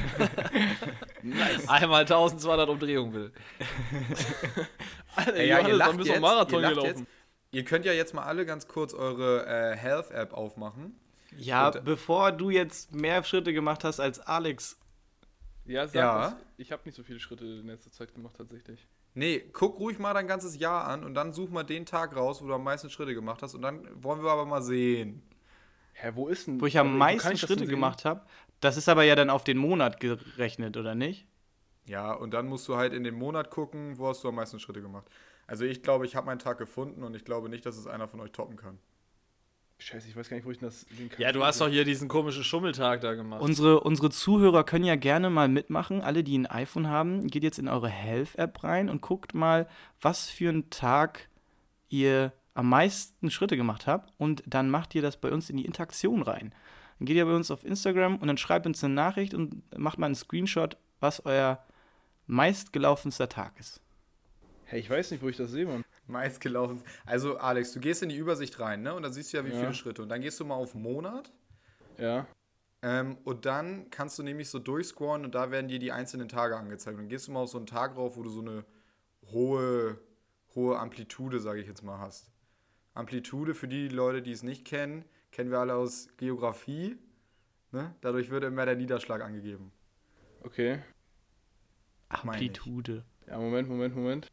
einmal eintausendzweihundert Umdrehungen will. Alter, Ey, ja, ihr Johannes, lacht dann bist jetzt, du Marathon ihr lacht gelaufen. jetzt. Ihr könnt ja jetzt mal alle ganz kurz eure äh, Health-App aufmachen. Ja, Und- bevor du jetzt mehr Schritte gemacht hast als Alex. Ja, sag Ja. das. Ich habe nicht so viele Schritte in letzter Zeit gemacht, tatsächlich. Nee, guck ruhig mal dein ganzes Jahr an und dann such mal den Tag raus, wo du am meisten Schritte gemacht hast und dann wollen wir aber mal sehen. Hä, wo ist denn... Wo ich am wo kann meisten ich das Schritte denn sehen? gemacht habe. Das ist aber ja dann auf den Monat gerechnet, oder nicht? Ja, und dann musst du halt in den Monat gucken, wo hast du am meisten Schritte gemacht. Also ich glaube, ich habe meinen Tag gefunden und ich glaube nicht, dass es einer von euch toppen kann. Scheiße, ich weiß gar nicht, wo ich das sehen kann. Ja, du hast doch hier diesen komischen Schummeltag da gemacht. Unsere, unsere Zuhörer können ja gerne mal mitmachen. Alle, die ein iPhone haben, geht jetzt in eure Health-App rein und guckt mal, was für einen Tag ihr am meisten Schritte gemacht habt und dann macht ihr das bei uns in die Interaktion rein. Dann geht ihr bei uns auf Instagram und dann schreibt uns eine Nachricht und macht mal einen Screenshot, was euer meistgelaufenster Tag ist. Hey, ich weiß nicht, wo ich das sehe, Mann. Meist gelaufen. Also, Alex, du gehst in die Übersicht rein, ne? Und dann siehst du ja, wie Ja. viele Schritte. Und dann gehst du mal auf Monat. Ja. Ähm, und dann kannst du nämlich so durchscrollen und da werden dir die einzelnen Tage angezeigt. Und dann gehst du mal auf so einen Tag drauf, wo du so eine hohe, hohe Amplitude, sage ich jetzt mal, hast. Amplitude, für die Leute, die es nicht kennen, kennen wir alle aus Geografie. Ne? Dadurch wird immer der Niederschlag angegeben. Okay. Meine ich. Amplitude. Ja, Moment, Moment, Moment.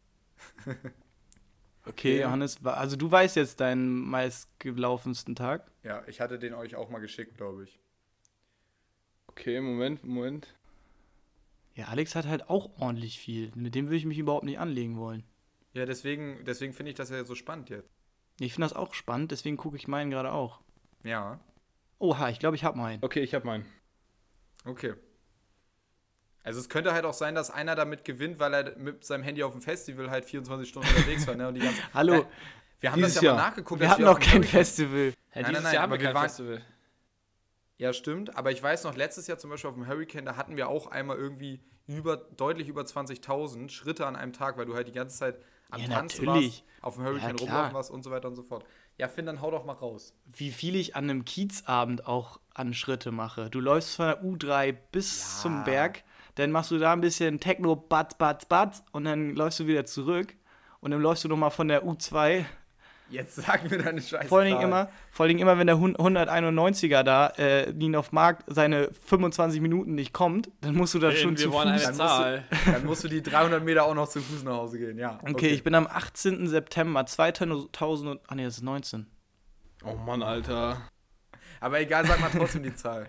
Okay, Johannes, wa- also du weißt jetzt deinen meistgelaufensten Tag. Ja, ich hatte den euch auch mal geschickt, glaube ich. Okay, Moment, Moment. Ja, Alex hat halt auch ordentlich viel. Mit dem würde ich mich überhaupt nicht anlegen wollen. Ja, deswegen, deswegen finde ich das ja so spannend jetzt. Ich finde das auch spannend, deswegen gucke ich meinen gerade auch. Ja, Oha, ich glaube, ich habe meinen. Okay, ich hab meinen. okay. Also es könnte halt auch sein, dass einer damit gewinnt, weil er mit seinem Handy auf dem Festival halt vierundzwanzig Stunden unterwegs war. Ne? Und die ganze, Hallo, Äh, wir haben dieses das ja Jahr. mal nachgeguckt. wir dass hatten auf noch dem kein Hurricane- Festival. Ja, Nein, dieses nein, nein, Jahr haben aber wir wir kein waren- Festival. Ja, stimmt. Aber ich weiß noch, letztes Jahr zum Beispiel auf dem Hurricane, da hatten wir auch einmal irgendwie über, deutlich über zwanzigtausend Schritte an einem Tag, weil du halt die ganze Zeit am Ja, Tanzen natürlich. warst, auf dem Hurricane Ja, klar. rumlaufen warst und so weiter und so fort. Ja, Finn, dann hau doch mal raus. Wie viel ich an einem Kiezabend auch an Schritte mache. Du läufst von der U drei bis Ja. zum Berg, dann machst du da ein bisschen Techno, Batz, Batz, Batz und dann läufst du wieder zurück und dann läufst du nochmal von der U zwei. Jetzt sag mir deine Scheiße. Vor allen Dingen immer, vor allen Dingen immer, wenn der hunderteinundneunziger da, äh, Nien auf Markt, seine fünfundzwanzig Minuten nicht kommt, dann musst du da schon wir zu wollen Fuß. eine Dann Zahl. Dann musst du die dreihundert Meter auch noch zu Fuß nach Hause gehen, ja. Okay, ich bin am achtzehnten September zweitausend und, ah ne, das ist neunzehn. Oh Mann, Alter. Aber egal, sag mal trotzdem die Zahl.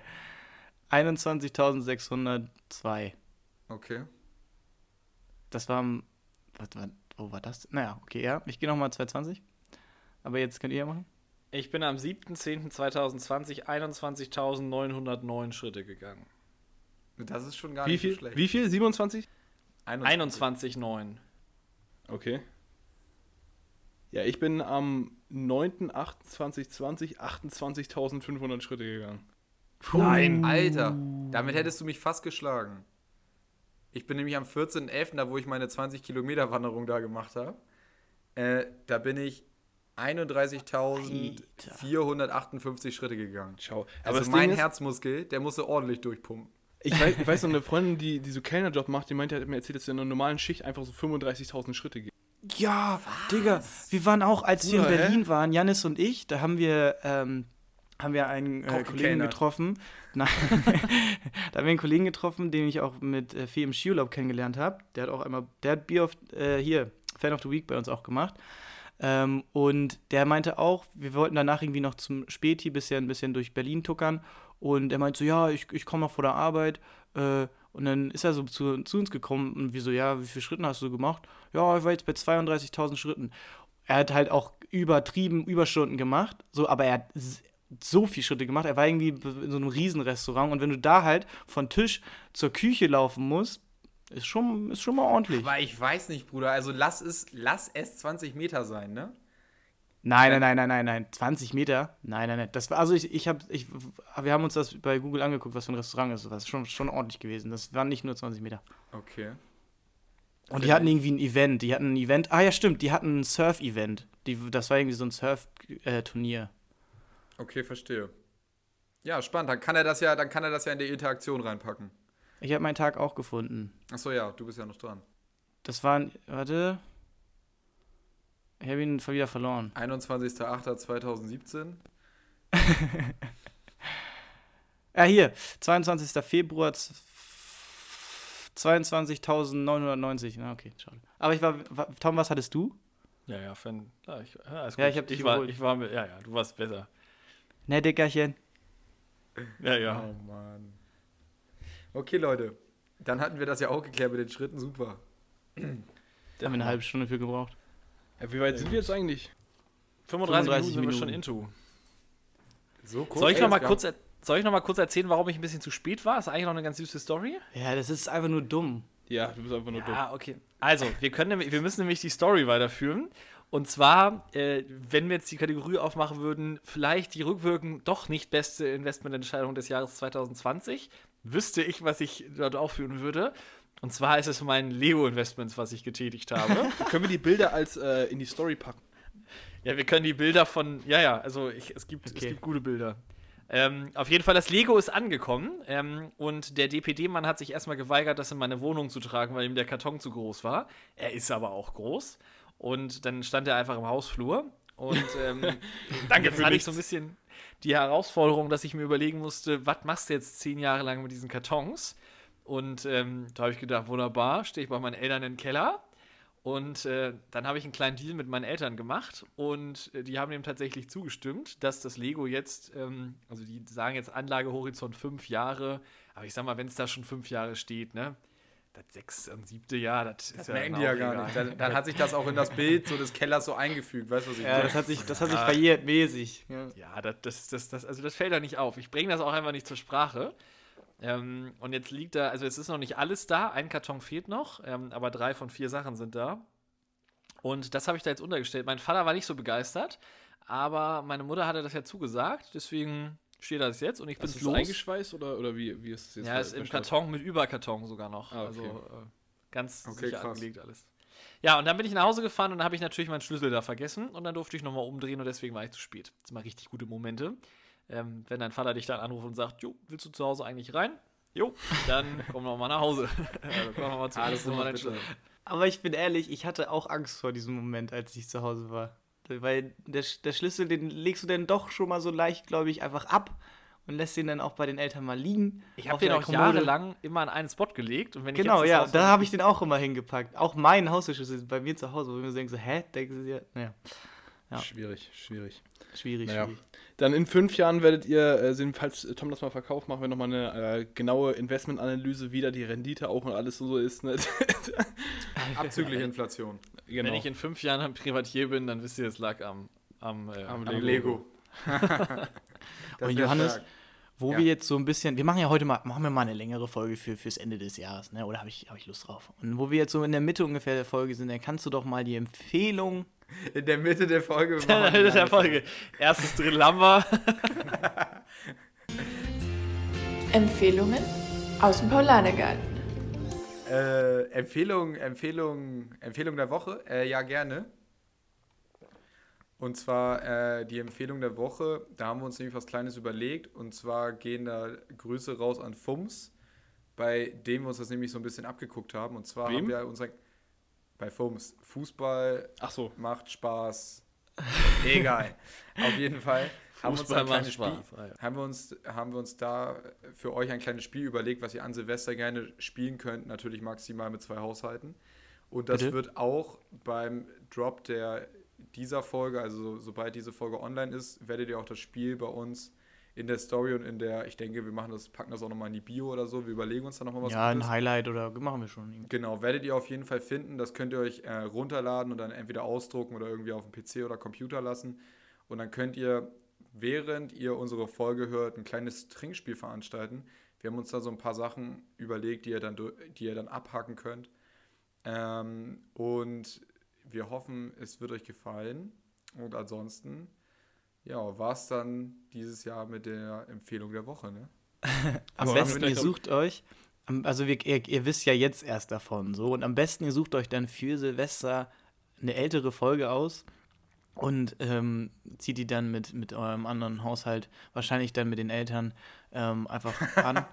einundzwanzigtausendsechshundertzwei. Okay. Das war am, was war, wo war das? Naja, okay, ja, ich gehe nochmal zweihundertzwanzig. Aber jetzt könnt ihr ja machen. Ich bin am siebten zehnten zweitausendzwanzig einundzwanzigtausendneunhundertneun Schritte gegangen. Das ist schon gar Wie nicht viel? so schlecht. Wie viel? siebenundzwanzig? einundzwanzig neun. Okay. Ja, ich bin am neunten achten zweitausendzwanzig achtundzwanzigtausendfünfhundert Schritte gegangen. Nein, Alter, damit hättest du mich fast geschlagen. Ich bin nämlich am vierzehnten elften da, wo ich meine zwanzig Kilometer Wanderung da gemacht habe. Äh, da bin ich einunddreißigtausendvierhundertachtundfünfzig Schritte gegangen. Schau. Also das mein Ding ist, Herzmuskel, der musste ordentlich durchpumpen. ich weiß, ich weiß noch, eine Freundin, die, die so Kellnerjob macht, die meinte, hat mir erzählt, dass sie in einer normalen Schicht einfach so fünfunddreißigtausend Schritte geht. Ja, Digga, wir waren auch, als wir in Bruder, hä? Berlin waren, Janis und ich, da haben wir, ähm, haben wir einen Auch äh, Kollegen gekellnert. getroffen. Nein, da haben wir einen Kollegen getroffen, den ich auch mit äh, Fee im Skiurlaub kennengelernt habe. Der hat auch einmal, der hat Bier of, äh, hier, Fan of the Week bei uns auch gemacht. Ähm, und der meinte auch, wir wollten danach irgendwie noch zum Späti bisschen, ein bisschen durch Berlin tuckern. Und er meinte so, ja, ich, ich komme noch vor der Arbeit. Äh, und dann ist er so zu, zu uns gekommen und wir so, ja, wie viele Schritten hast du gemacht? Ja, ich war jetzt bei zweiunddreißigtausend Schritten. Er hat halt auch übertrieben Überstunden gemacht, so, aber er hat s- so viele Schritte gemacht. Er war irgendwie in so einem Riesenrestaurant und wenn du da halt von Tisch zur Küche laufen musst, ist schon, ist schon mal ordentlich. Aber ich weiß nicht, Bruder, also lass es, lass es zwanzig Meter sein, ne? Nein, nein, nein, nein, nein, nein. zwanzig Meter? Nein, nein, nein. Das war, also ich, ich hab, ich, wir haben uns das bei Google angeguckt, was für ein Restaurant ist. Das ist schon, schon ordentlich gewesen. Das waren nicht nur zwanzig Meter. Okay. Und die hatten irgendwie ein Event. Die hatten ein Event. Ah ja, stimmt. Die hatten ein Surf-Event. Die, das war irgendwie so ein Surf-Turnier. Okay, verstehe. Ja, spannend. Dann kann er das ja, dann kann er das ja in die Interaktion reinpacken. Ich habe meinen Tag auch gefunden. Achso, ja, du bist ja noch dran. Das waren, warte. Ich habe ihn wieder verloren. einundzwanzigster achter zweitausendsiebzehn. Ah, hier. zweiundzwanzigster Februar. zweiundzwanzigtausendneunhundertneunzig. Na, okay, schade. Aber ich war, war. Tom, was hattest du? Ja, ja, Fan. Ja, ich, ja, alles Ja, gut. ich hab dich ich war, überholt. ich war mit, ja, ja, du warst besser. Ne, Dickerchen. Ja, ja. Oh Mann. Okay, Leute. Dann hatten wir das ja auch geklärt mit den Schritten. Super. Da haben wir eine halbe Stunde für gebraucht. Ja, wie weit sind wir jetzt eigentlich? fünfunddreißig, fünfunddreißig Minuten sind wir Minuten. schon into. So kurz. Soll ich Ey, noch mal wir kurz, er- soll ich noch mal kurz erzählen, warum ich ein bisschen zu spät war? Ist eigentlich noch eine ganz süße Story. Ja, das ist einfach nur dumm. Ja, du bist einfach nur dumm. Ah, okay. Also, wir, können, nämlich- wir müssen nämlich die Story weiterführen. Und zwar, äh, wenn wir jetzt die Kategorie aufmachen würden, vielleicht die rückwirkend doch nicht beste Investmententscheidung des Jahres zwanzig zwanzig, wüsste ich, was ich dort aufführen würde. Und zwar ist es mein Lego-Investments, was ich getätigt habe. Können wir die Bilder als äh, in die Story packen? Ja, wir können die Bilder von, ja, ja, also ich, es, gibt, Okay. es gibt gute Bilder. Ähm, auf jeden Fall, das Lego ist angekommen ähm, und der D P D-Mann hat sich erstmal geweigert, das in meine Wohnung zu tragen, weil ihm der Karton zu groß war. Er ist aber auch groß und dann stand er einfach im Hausflur und ähm, Danke jetzt für hatte ich nichts. so ein bisschen die Herausforderung, dass ich mir überlegen musste, was machst du jetzt zehn Jahre lang mit diesen Kartons? Und ähm, da habe ich gedacht, wunderbar, stehe ich bei meinen Eltern im Keller. Und äh, dann habe ich einen kleinen Deal mit meinen Eltern gemacht und äh, die haben dem tatsächlich zugestimmt, dass das Lego jetzt, ähm, also die sagen jetzt Anlagehorizont fünf Jahre, aber ich sag mal, wenn es da schon fünf Jahre steht, ne, das sechste und siebte Jahr, das, Das ist ja merken dann die ja auch gar egal. nicht. Dann, dann hat sich das auch in das Bild so des Kellers so eingefügt. Weißt du, was ich Ja, meine? das hat sich, das hat sich verjährt mäßig. Ja. Ja, das, das, das, das, also das fällt da nicht auf. Ich bringe das auch einfach nicht zur Sprache. Ähm, und jetzt liegt da, also es ist noch nicht alles da, ein Karton fehlt noch, ähm, aber drei von vier Sachen sind da. Und das habe ich da jetzt untergestellt. Mein Vater war nicht so begeistert, aber meine Mutter hatte das ja zugesagt, deswegen steht das jetzt und ich bin Hast du es los. eingeschweißt oder, oder wie, wie ist es jetzt? Ja, ist im verstanden? Karton mit Überkarton sogar noch. Ah, okay. Also äh, ganz Okay, sicher krass. angelegt alles. Ja, und dann bin ich nach Hause gefahren und dann habe ich natürlich meinen Schlüssel da vergessen und dann durfte ich nochmal umdrehen und deswegen war ich zu spät. Das sind mal richtig gute Momente. Ähm, wenn dein Vater dich dann anruft und sagt, jo, willst du zu Hause eigentlich rein? Jo, dann komm noch mal nach Hause. Also, komm noch mal zu Alles Hause, hol mal deinen Schlüssel. Aber ich bin ehrlich, ich hatte auch Angst vor diesem Moment, als ich zu Hause war. Weil der, der Schlüssel, den legst du dann doch schon mal so leicht, glaube ich, einfach ab und lässt den dann auch bei den Eltern mal liegen. Ich habe auf den der auch Kommode. jahrelang immer an einen Spot gelegt. Und wenn ich Genau, jetzt das ja, Haus da habe ich den auch immer hingepackt. Auch mein Haustürschlüssel ist bei mir zu Hause, wo ich mir so denke, so, hä, denken sie ja, naja, Ja. Schwierig, schwierig. schwierig, Naja. schwierig. Dann in fünf Jahren werdet ihr äh, sehen, falls Tom das mal verkauft, machen wir nochmal eine äh, genaue Investmentanalyse, wie da die Rendite auch und alles so ist. Ne? Abzüglich Inflation. Genau. Wenn ich in fünf Jahren ein Privatier bin, dann wisst ihr, es lag am, am, äh, Am Am Lego. Das Und wär Johannes, stark. wo Ja. wir jetzt so ein bisschen, wir machen ja heute mal, machen wir mal eine längere Folge für, fürs Ende des Jahres, ne? Oder habe ich, hab ich Lust drauf? Und wo wir jetzt so in der Mitte ungefähr der Folge sind, dann kannst du doch mal die Empfehlung. In der Mitte der Folge. wir der, machen der, eine der Folge. Erstes Drittel haben wir. Empfehlungen aus dem Paulanergarten. Äh, Empfehlung, Empfehlung, Empfehlung der Woche? Äh, ja, gerne. Und zwar äh, die Empfehlung der Woche, da haben wir uns nämlich was Kleines überlegt. Und zwar gehen da Grüße raus an Fums, bei dem wir uns das nämlich so ein bisschen abgeguckt haben. Und zwar Wem? haben wir unser... Bei Fums. Fußball Ach so. macht Spaß. Egal. Auf jeden Fall haben wir uns Fußball ein kleines macht Spiel, Spaß, ah, ja. haben wir uns, haben wir uns da für euch ein kleines Spiel überlegt, was ihr an Silvester gerne spielen könnt. Natürlich maximal mit zwei Haushalten. Und das Bitte? wird auch beim Drop der dieser Folge, also sobald diese Folge online ist, werdet ihr auch das Spiel bei uns in der Story und in der, ich denke, wir machen das, packen das auch nochmal in die Bio oder so. Wir überlegen uns da nochmal was Ja, ein Gutes. Highlight oder machen wir schon. Genau, werdet ihr auf jeden Fall finden. Das könnt ihr euch äh, runterladen und dann entweder ausdrucken oder irgendwie auf dem P C oder Computer lassen. Und dann könnt ihr, während ihr unsere Folge hört, ein kleines Trinkspiel veranstalten. Wir haben uns da so ein paar Sachen überlegt, die ihr dann, du- die ihr dann abhaken könnt. Ähm, und wir hoffen, es wird euch gefallen. Und ansonsten, ja, war es dann dieses Jahr mit der Empfehlung der Woche, ne? Am So, besten, haben wir ihr nicht- sucht euch, am- also wir, ihr, ihr wisst ja jetzt erst davon, so, und am besten ihr sucht euch dann für Silvester eine ältere Folge aus und ähm, zieht die dann mit, mit eurem anderen Haushalt, wahrscheinlich dann mit den Eltern, ähm, einfach an.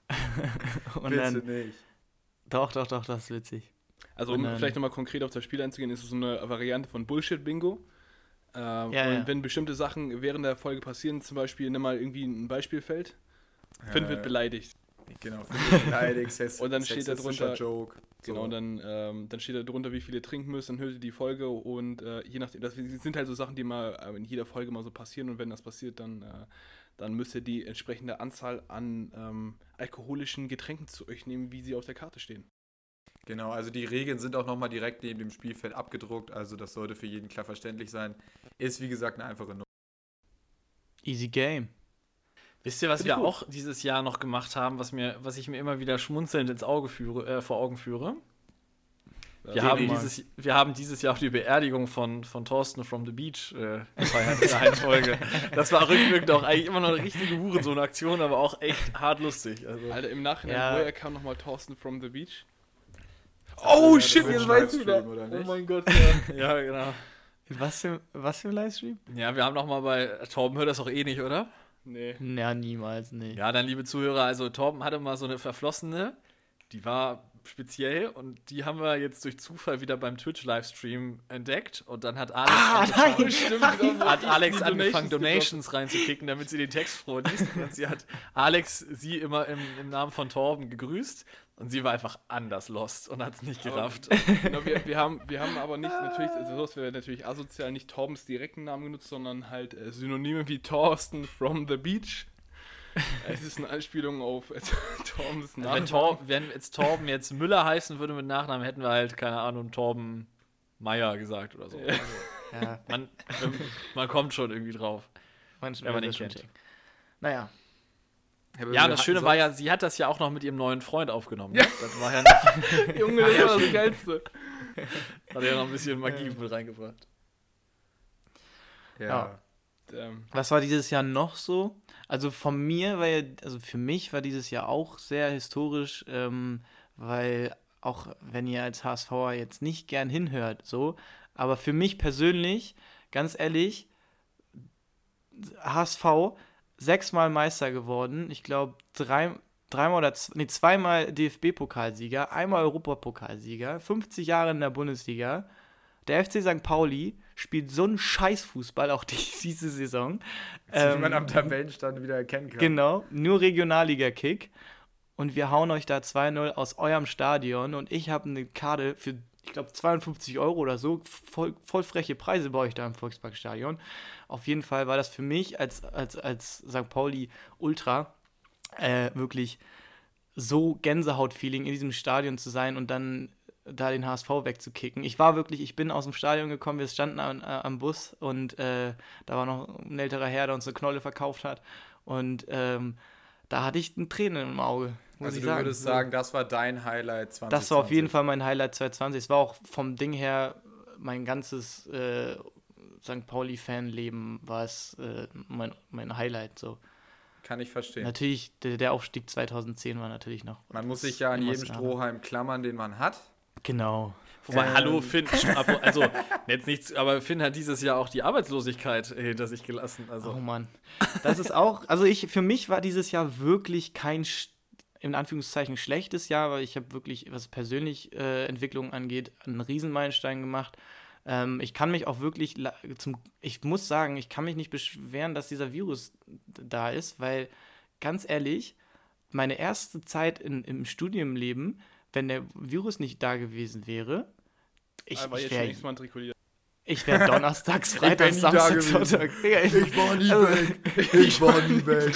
Und Bitte dann, nicht. doch, doch, doch, das ist witzig. Also Und um dann- vielleicht nochmal konkret auf das Spiel einzugehen, ist es so eine Variante von Bullshit-Bingo. Äh, Ja, und ja. wenn bestimmte Sachen während der Folge passieren, zum Beispiel, nimm mal irgendwie ein Beispielfeld, Finn wird Äh, beleidigt. Genau, beleidigt, sex- Und dann steht da sexistischer drunter- Joke. So. Genau, und dann, ähm, dann steht da drunter, wie viel ihr trinken müsst, dann hört ihr die Folge und äh, je nachdem, das sind halt so Sachen, die mal äh, in jeder Folge mal so passieren und wenn das passiert, dann, äh, dann müsst ihr die entsprechende Anzahl an ähm, alkoholischen Getränken zu euch nehmen, wie sie auf der Karte stehen. Genau, also die Regeln sind auch nochmal direkt neben dem Spielfeld abgedruckt, also das sollte für jeden klar verständlich sein. Ist wie gesagt eine einfache Nummer. Easy Game. Wisst ihr, was Finde wir ich gut. auch dieses Jahr noch gemacht haben, was, mir, was ich mir immer wieder schmunzelnd ins Auge führe, äh, vor Augen führe? Wir haben, mal. dieses, wir haben dieses Jahr auch die Beerdigung von, von Thorsten from the Beach äh, gefeiert in der einen Folge. Das war rückwirkend auch eigentlich immer noch eine richtige Hurensohn-Aktion, aber auch echt hart lustig. Also. Alter, im Nachhinein, Ja. woher kam nochmal Thorsten from the Beach? Oh, Ja, shit, das jetzt ist weiß ich Livestream, wieder. oder nicht? Oh mein Gott, Ja, genau. Was für, was für ein Livestream? Ja, wir haben noch mal bei Torben, hört das auch eh nicht, oder? Nee. Ja, niemals, nee. Ja, dann, liebe Zuhörer, also Torben hatte mal so eine Verflossene, die war speziell und die haben wir jetzt durch Zufall wieder beim Twitch-Livestream entdeckt und dann hat Alex Ah, angefangen, nein, Stimmt, hat Alex die angefangen, Donations Donations reinzukicken, damit sie den Text vorliest. Und sie hat Alex sie immer im, im Namen von Torben gegrüßt und sie war einfach anders lost und hat es nicht gerafft. Genau, wir, wir, haben, wir haben aber nicht natürlich, also so, wir natürlich asozial nicht Torbens direkten Namen genutzt, sondern halt äh, Synonyme wie Thorsten from the Beach. Es ist eine Anspielung auf äh, Torbens Wenn, Namen. Tor, wenn jetzt Torben jetzt Müller heißen würde mit Nachnamen, hätten wir halt, keine Ahnung, Torben Meier gesagt oder so. Ja. Also, Ja, man, man kommt schon irgendwie drauf. manchmal Wenn man wird den das schon kennt. checken. Naja. Ja, und das Schöne war ja, sie hat das ja auch noch mit ihrem neuen Freund aufgenommen. Ne? Das war ja nicht, Junge, das war das Geilste. hat ja noch ein bisschen Magie mit reingebracht. Ja. Ähm, Was war dieses Jahr noch so? Also von mir war ja, also für mich war dieses Jahr auch sehr historisch, ähm, weil auch wenn ihr als HSVer jetzt nicht gern hinhört, so, aber für mich persönlich, ganz ehrlich, H S V sechsmal Meister geworden, ich glaube drei, dreimal oder z- nee, zweimal D F B-Pokalsieger, einmal Europapokalsieger, fünfzig Jahre in der Bundesliga. Der F C Sankt Pauli spielt so einen Scheißfußball auch die, diese Saison. Wie Ähm, man am Tabellenstand wieder erkennen kann. Genau, nur Regionalliga-Kick. Und wir hauen euch da zwei null aus eurem Stadion. Und ich habe eine Karte für, ich glaube, zweiundfünfzig Euro oder so. Voll, voll freche Preise bei euch da im Volksparkstadion. Auf jeden Fall war das für mich als, als, als Sankt Pauli-Ultra äh, wirklich so Gänsehaut-Feeling in diesem Stadion zu sein und dann da den H S V wegzukicken. Ich war wirklich, ich bin aus dem Stadion gekommen, wir standen am, äh, am Bus und äh, da war noch ein älterer Herr, der uns eine Knolle verkauft hat und ähm, da hatte ich eine Träne im Auge, muss Also ich du sagen. würdest sagen, das war dein Highlight zwanzig zwanzig. Das war auf jeden Fall mein Highlight zwanzig zwanzig. Es war auch vom Ding her mein ganzes äh, Sankt Pauli-Fanleben war es äh, mein, mein Highlight. So. Kann ich verstehen. Natürlich, der, der Aufstieg zweitausendzehn war natürlich noch. Man muss sich ja an jedem emotionaler. Strohhalm klammern, den man hat. Genau. Wobei, Ähm. hallo Finn, st- also jetzt nichts, aber Finn hat dieses Jahr auch die Arbeitslosigkeit hinter sich gelassen. Also. Oh Mann. Das ist auch, also ich, für mich war dieses Jahr wirklich kein, sch- in Anführungszeichen, schlechtes Jahr, weil ich habe wirklich, was persönlich äh, Entwicklung angeht, einen Riesenmeilenstein gemacht. Ähm, ich kann mich auch wirklich, la- zum, ich muss sagen, ich kann mich nicht beschweren, dass dieser Virus da ist, weil, ganz ehrlich, meine erste Zeit in, im Studiumleben, wenn der Virus nicht da gewesen wäre, ich, aber ich jetzt schon wäre nichts matrikuliert. ich wär donnerstags, wär freitags, nie da Samstag, gewesen. Sonntag. Digga, ich, Ich war nie also, weg. Ich war nie weg.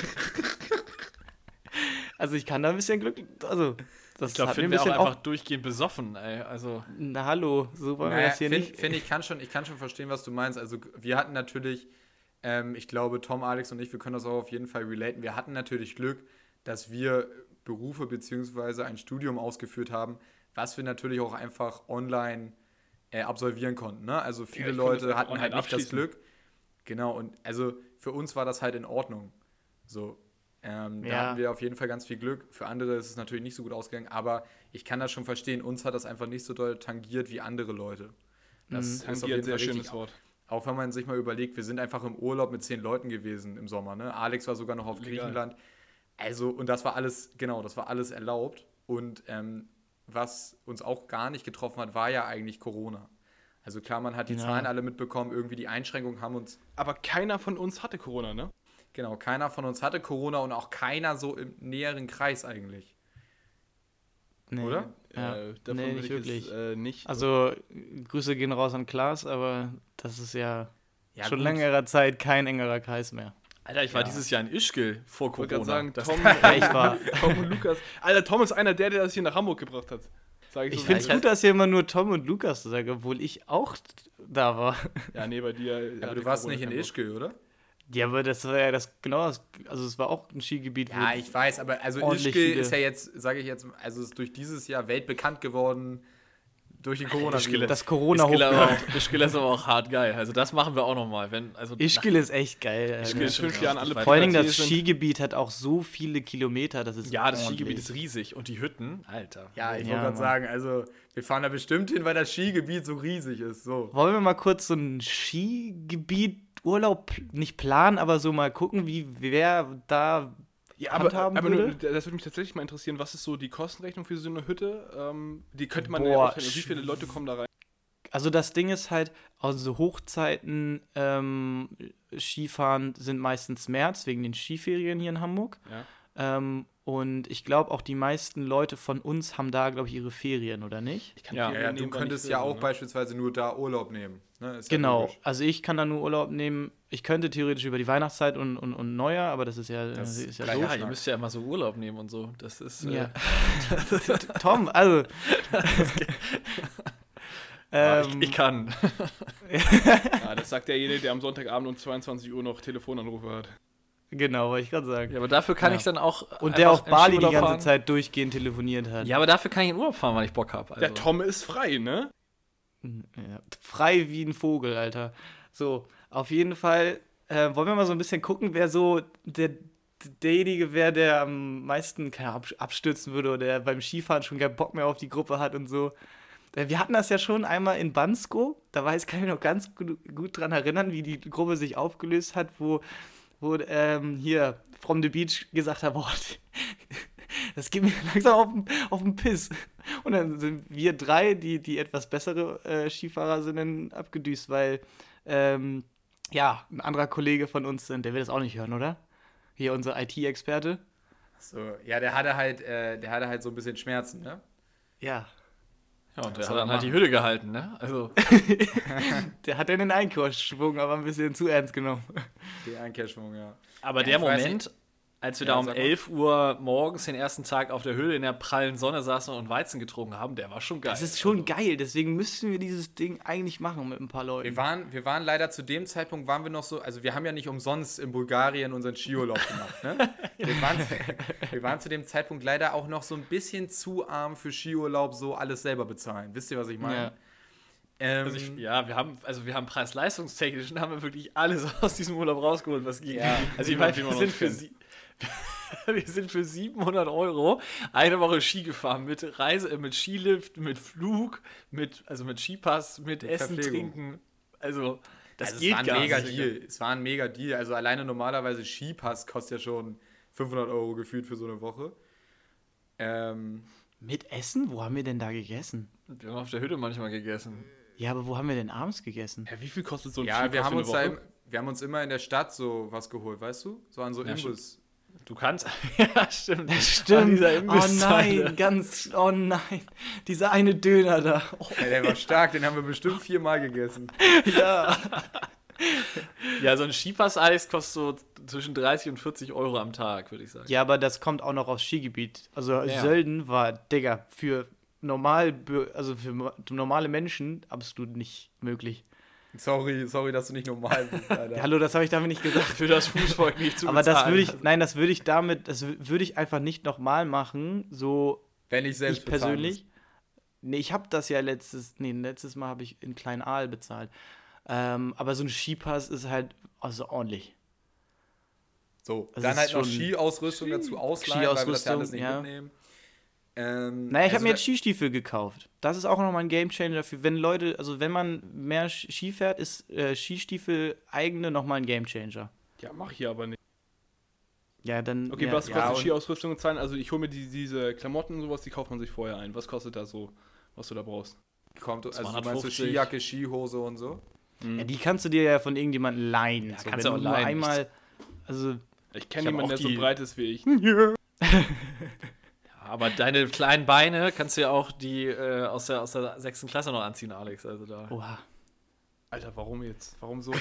Also ich kann da ein bisschen Glück, also das Ich glaube, hat mir Finn ein wäre auch bisschen einfach auch, durchgehend besoffen, ey. Also, na hallo, so wollen wir Naja, das hier Finn, nicht. Finn, ich kann schon, ich kann schon verstehen, was du meinst. Also wir hatten natürlich, ähm, ich glaube, Tom, Alex und ich, wir können das auch auf jeden Fall relaten. Wir hatten natürlich Glück, dass wir Berufe bzw. ein Studium ausgeführt haben, was wir natürlich auch einfach online äh, absolvieren konnten. Ne? Also viele ich konnte das Leute einfach hatten halt online nicht das abschließen. Glück. Genau, und also für uns war das halt in Ordnung. So, ähm, da Ja. hatten wir auf jeden Fall ganz viel Glück. Für andere ist es natürlich nicht so gut ausgegangen, aber ich kann das schon verstehen. Uns hat das einfach nicht so doll tangiert wie andere Leute. Das ist auf Tangiert, jeden sehr Fall schönes richtig. Wort. Auch wenn man sich mal überlegt, wir sind einfach im Urlaub mit zehn Leuten gewesen im Sommer. Ne? Alex war sogar noch auf Legal. Griechenland. Also, und das war alles, genau, das war alles erlaubt. Und ähm, was uns auch gar nicht getroffen hat, war ja eigentlich Corona. Also klar, man hat die Ja. Zahlen alle mitbekommen, irgendwie die Einschränkungen haben uns, Aber keiner von uns hatte Corona, ne? genau, keiner von uns hatte Corona und auch keiner so im näheren Kreis eigentlich. Nee, oder? Ja. Äh, davon Nee, will nicht ich wirklich. Jetzt, äh, nicht. Also Grüße gehen raus an Klaas, aber das ist ja, Ja, schon gut. längerer Zeit kein engerer Kreis mehr. Alter, ich war Ja. dieses Jahr in Ischgl vor Ich wollte gerade Corona. sagen, Das- Tom, Ja, ich war. Tom und Lukas. Alter, Tom ist einer der, der das hier nach Hamburg gebracht hat. Sag ich Ich so. finde es ich gut, dass hier immer nur Tom und Lukas sagen, obwohl ich auch da war. Ja, nee, bei dir. Aber du warst nicht in Ischgl, oder? Ja, aber das war ja das genau das, also es war auch ein Skigebiet. Ja, wo- ich weiß, aber also ordentlich Ischgl viele- ist ja jetzt, sage ich jetzt, also ist durch dieses Jahr weltbekannt geworden. Durch die Corona-Virus. Das Corona Ischgl aber hochgeladen. auch- Ischgl ist aber auch hart geil. Also das machen wir auch nochmal. Wenn, also Ischgl ist echt geil. Alter. Ischgl ist in fünf schon Jahren richtig alle weit. Vor allen Dingen das Quartier sind- Skigebiet hat auch so viele Kilometer, das ist Ja, das ordentlich. Skigebiet ist riesig. Und die Hütten, Alter. Ja, ich Ja, wollte gerade Mann. sagen, also wir fahren da bestimmt hin, weil das Skigebiet so riesig ist. So. Wollen wir mal kurz so ein Skigebiet Urlaub pl- nicht planen, aber so mal gucken, wie wer da Ja, aber, handhaben aber nur, würde? das würde mich tatsächlich mal interessieren, was ist so die Kostenrechnung für so eine Hütte? Ähm, die könnte man Boah, ja aufhängen. Wie viele Leute kommen da rein? Also das Ding ist halt, also Hochzeiten ähm, Skifahren sind meistens März, wegen den Skiferien hier in Hamburg. Ja. Ähm, und ich glaube, auch die meisten Leute von uns haben da, glaube ich, ihre Ferien, oder nicht? Ich kann Ja, Ferien Ja, ja, nehmen, du wann ich könntest will, ja so, auch ne? beispielsweise nur da Urlaub nehmen. Ne? Ist ja Genau, logisch. also ich kann da nur Urlaub nehmen. Ich könnte theoretisch über die Weihnachtszeit und, und, und Neujahr, aber das ist ja, Das ist ja gleich- doof. Ja, ihr müsst ja immer so Urlaub nehmen und so. Das ist. Äh, Ja. Tom, also. ja, ähm, ich, ich kann. Ja, das sagt ja jeder, der am Sonntagabend um zweiundzwanzig Uhr noch Telefonanrufe hat. Genau, wollte ich gerade sagen. Ja, aber dafür kann Ja. ich dann auch. Und der einfach auf in Bali die Skiurlaub ganze fahren. Zeit durchgehend telefoniert hat. Ja, aber dafür kann ich in Urlaub fahren, weil ich Bock habe. Also. Der Tom ist frei, ne? Ja, frei wie ein Vogel, Alter. So, auf jeden Fall äh, wollen wir mal so ein bisschen gucken, wer so der, derjenige wäre, der am meisten keine Ahnung, abs- abstürzen würde oder der beim Skifahren schon keinen Bock mehr auf die Gruppe hat und so. Äh, Wir hatten das ja schon einmal in Bansko, da weiß kann ich mich noch ganz gut, gut dran erinnern, wie die Gruppe sich aufgelöst hat, wo, wo ähm, hier From the Beach gesagt hat, boah, das geht mir langsam auf den, auf den Piss. Und dann sind wir drei, die, die etwas bessere äh, Skifahrer sind, dann abgedüst, weil, ähm, ja, ein anderer Kollege von uns, der will das auch nicht hören, oder? Hier unser I T-Experte. So, ja, der hatte halt, äh, der hatte halt so ein bisschen Schmerzen, ne? Ja. Ja, und der Was hat soll dann er halt die machen? Hütte gehalten, ne? Also. Der hat dann den Einkursschwung aber ein bisschen zu ernst genommen. Die Einkehrschwung, ja. Aber Ja, der ich weiß Moment, als wir Ja, da um sag mal. elf Uhr morgens den ersten Tag auf der Höhle in der prallen Sonne saßen und Weizen getrunken haben, der war schon geil. Das ist schon geil, deswegen müssten wir dieses Ding eigentlich machen mit ein paar Wir Leuten. waren, wir waren leider zu dem Zeitpunkt, waren wir noch so, also wir haben ja nicht umsonst in Bulgarien unseren Skiurlaub gemacht, ne? Wir waren, wir waren zu dem Zeitpunkt leider auch noch so ein bisschen zu arm für Skiurlaub, so alles selber bezahlen. Wisst ihr, was ich meine? Ja. Ähm, Also ich, ja, wir haben, also wir haben preis-leistungstechnisch und haben wir wirklich alles aus diesem Urlaub rausgeholt, was ging. Ja, also ich wie man- meine, wie wir man sind uns für kennt. sie, wir sind für siebenhundert Euro eine Woche Ski gefahren mit Reise, äh, mit Skilift, mit Flug, mit, also mit Skipass, mit, Mit Essen, Verpflegung. Trinken. Also das also geht es war ein gar mega nicht. Deal. Es war ein mega Deal. Also alleine normalerweise Skipass kostet ja schon fünfhundert Euro gefühlt für so eine Woche. Ähm, Mit Essen? Wo haben wir denn da gegessen? Wir haben auf der Hütte manchmal gegessen. Ja, aber wo haben wir denn abends gegessen? Ja, wie viel kostet so ein ja, Skipass wir haben, für uns eine da, Woche? im- wir haben uns immer in der Stadt so was geholt, weißt du? So an so Ja, Imbiss. Du kannst. Ja, stimmt. An Stimmt. dieser Oh Imbisszeile. nein, ganz, oh nein. Dieser eine Döner da. Oh, Ja, der war stark, den haben wir bestimmt viermal gegessen. ja. Ja, so ein Skipass-Eis kostet so zwischen dreißig und vierzig Euro am Tag, würde ich sagen. Ja, aber das kommt auch noch aufs Skigebiet. Also Ja. Sölden war, Digga, für normal, also für mo- normale Menschen absolut nicht möglich. Sorry, sorry, dass du nicht normal bist, Alter. Hallo, das habe ich damit nicht gesagt. Für das Fußvolk nicht zu Aber das bezahlen. würde ich, nein, das würde ich damit, das wü- würde ich einfach nicht nochmal machen. So, Wenn ich selbst ich bezahlen persönlich. Nee, ich habe das ja letztes, nee, letztes Mal habe ich in Klein-Aal bezahlt. Ähm, aber so ein Skipass ist halt also ordentlich. muss. So, Das dann ist halt noch schon- Skiausrüstung dazu ausleihen, weil wir das ja alles nicht ja. mitnehmen. Ähm, Naja, ich habe also mir da- jetzt Skistiefel gekauft. Das ist auch nochmal ein Gamechanger dafür. Wenn Leute, also wenn man mehr Sk- Ski fährt, ist äh, Skistiefel eigene nochmal ein Gamechanger. Ja, mach ich aber nicht. Ja, dann. Okay, ja, was ja, kostet und- Skiausrüstung und zahlen? Also ich hole mir die, diese Klamotten und sowas, die kauft man sich vorher ein. Was kostet da so, was du da brauchst? kommt, also du meinst so zweihundertfünfzig. Skijacke, Skihose und so? ja, die kannst du dir ja von irgendjemandem leihen. Ja, so, kannst wenn du auch nur leihen. einmal. Also, Ich Ich kenne hab jemanden, auch der so die- breit ist wie ich. Aber deine kleinen Beine kannst du ja auch die äh, aus, der, aus der sechsten Klasse noch anziehen, Alex. Also da. oha. Alter, warum jetzt? Warum so?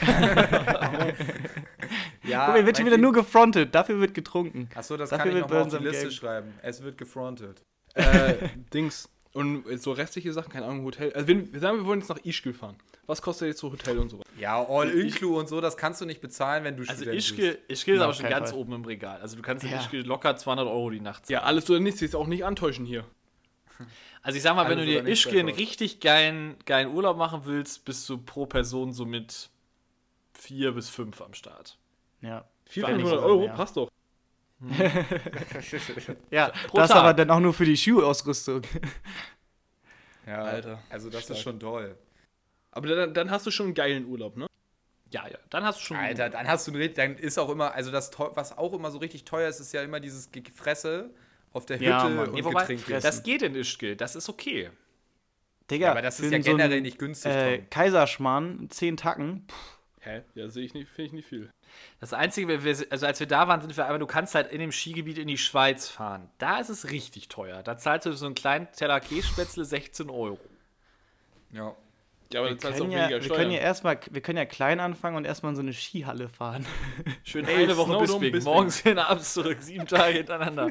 Ja, Guck mal, wird schon wieder nur gefrontet. Dafür wird getrunken. Achso, das Dafür kann ich wird noch bei mal auf uns die am Liste Game. schreiben. Es wird gefrontet. äh, Dings. Und so restliche Sachen, keine Ahnung, Hotel. Also wenn wir sagen, wir wollen jetzt nach Ischgl fahren. Was kostet jetzt so Hotel und sowas? Ja, all inclu und so, das kannst du nicht bezahlen, wenn du Also Student Ischgl, Ischgl ist Ja, aber auf schon keinen ganz Fall. oben im Regal. Also du kannst in Ja. Ischgl locker zweihundert Euro die Nacht zahlen. Ja, alles oder nichts, jetzt auch nicht antäuschen hier. Also ich sag mal, wenn Alles du dir oder nichts Ischgl einen davon. richtig geilen, geilen Urlaub machen willst, bist du pro Person so mit vier bis fünf am Start. Ja. vierhundert, Gar nicht fünfhundert so Euro, mehr. passt doch. Ja, Pro das Tag. aber dann auch nur für die Schuhausrüstung. Ja, Alter, also das stark. ist schon toll. Aber dann, dann hast du schon einen geilen Urlaub, ne? Ja, ja, dann hast du schon... Alter, dann hast du einen richtig, dann ist auch immer, also das, teu- was auch immer so richtig teuer ist, ist ja immer dieses Gefresse auf der Hütte Ja, Mann. und Nee, wobei, Getränke. das geht in Ischgl, das ist okay. Digga, Ja, aber das ist für ja so einen, generell nicht günstig, Äh, Tom. Kaiserschmarrn, zehn Tacken. Hä? Ja, sehe ich nicht, finde ich nicht viel. Das Einzige, wir- wir- also als wir da waren, sind wir aber, du kannst halt in dem Skigebiet in die Schweiz fahren. Da ist es richtig teuer. Da zahlst du so einen kleinen Teller Kässpätzle sechzehn Euro. Ja. Ja, aber Wir dann zahlst du auch können, ja, weniger wir, Steuern. können ja erstmal, wir können ja klein anfangen und erstmal in so eine Skihalle fahren. Schön Ey, eine Woche Snowdome, Bisping. Bisping. Morgens hin, abends zurück. Sieben Tage hintereinander.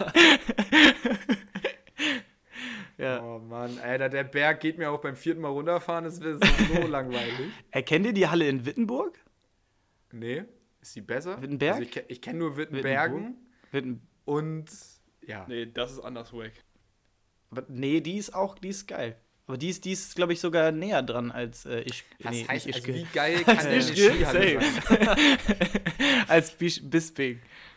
Ja. Oh Mann, Alter, der Berg geht mir auch beim vierten Mal runterfahren, das wird so langweilig. Erkennt ihr die Halle in Wittenburg? Nee, ist die besser? Wittenberg? Also ich, ke- ich kenne nur Wittenbergen Witten und ja. Nee, das ist anders wack. aber nee, die ist auch, die ist geil. Aber die ist, die ist glaube ich, sogar näher dran als äh, ich. Was nee, heißt, nicht also Ischgl. wie geil kann eine Ischgl? Skihalle Safe. sein? als Bis- Bisping.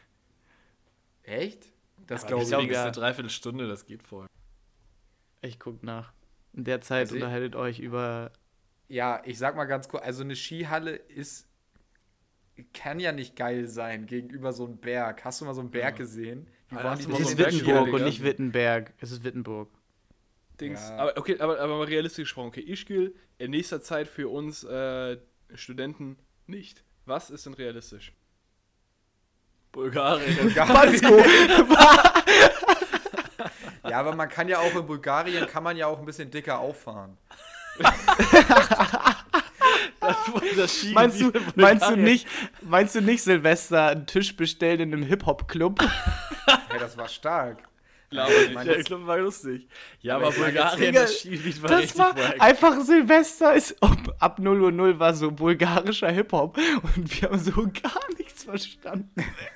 Echt? Das Aber glaube ich. glaub, Bisping ist ja. eine Dreiviertelstunde, das geht voll. Ich guck nach. In der Zeit Also ich- unterhaltet euch über. Ja, ich sag mal ganz kurz, also eine Skihalle ist, kann ja nicht geil sein gegenüber so einem Berg. Hast du mal so einen Berg gesehen? Wie Alter, waren hast die du Es mal denn ist so einen in der Berg Wittenburg Digga. und nicht Wittenberg. Es ist Wittenburg. Dings. Ja. Aber okay, aber, aber mal realistisch gesprochen, okay, Ischgl in nächster Zeit für uns äh, Studenten nicht. Was ist denn realistisch? Bulgarien. Ja, aber man kann ja auch in Bulgarien, kann man ja auch ein bisschen dicker auffahren. Das Skigebiet Meinst du, in meinst du Bulgarien. nicht, meinst du nicht, Silvester einen Tisch bestellen in einem Hip-Hop-Club? Ja, das war stark. Laber Ich nicht. mein, Ja, das- ich glaube, war lustig. Ja, Aber aber ich meine, Bulgarien, Digga, das Skigebiet war Das richtig war wack. einfach Silvester, ist ab, ab null Uhr null war so bulgarischer Hip-Hop und wir haben so gar nichts verstanden.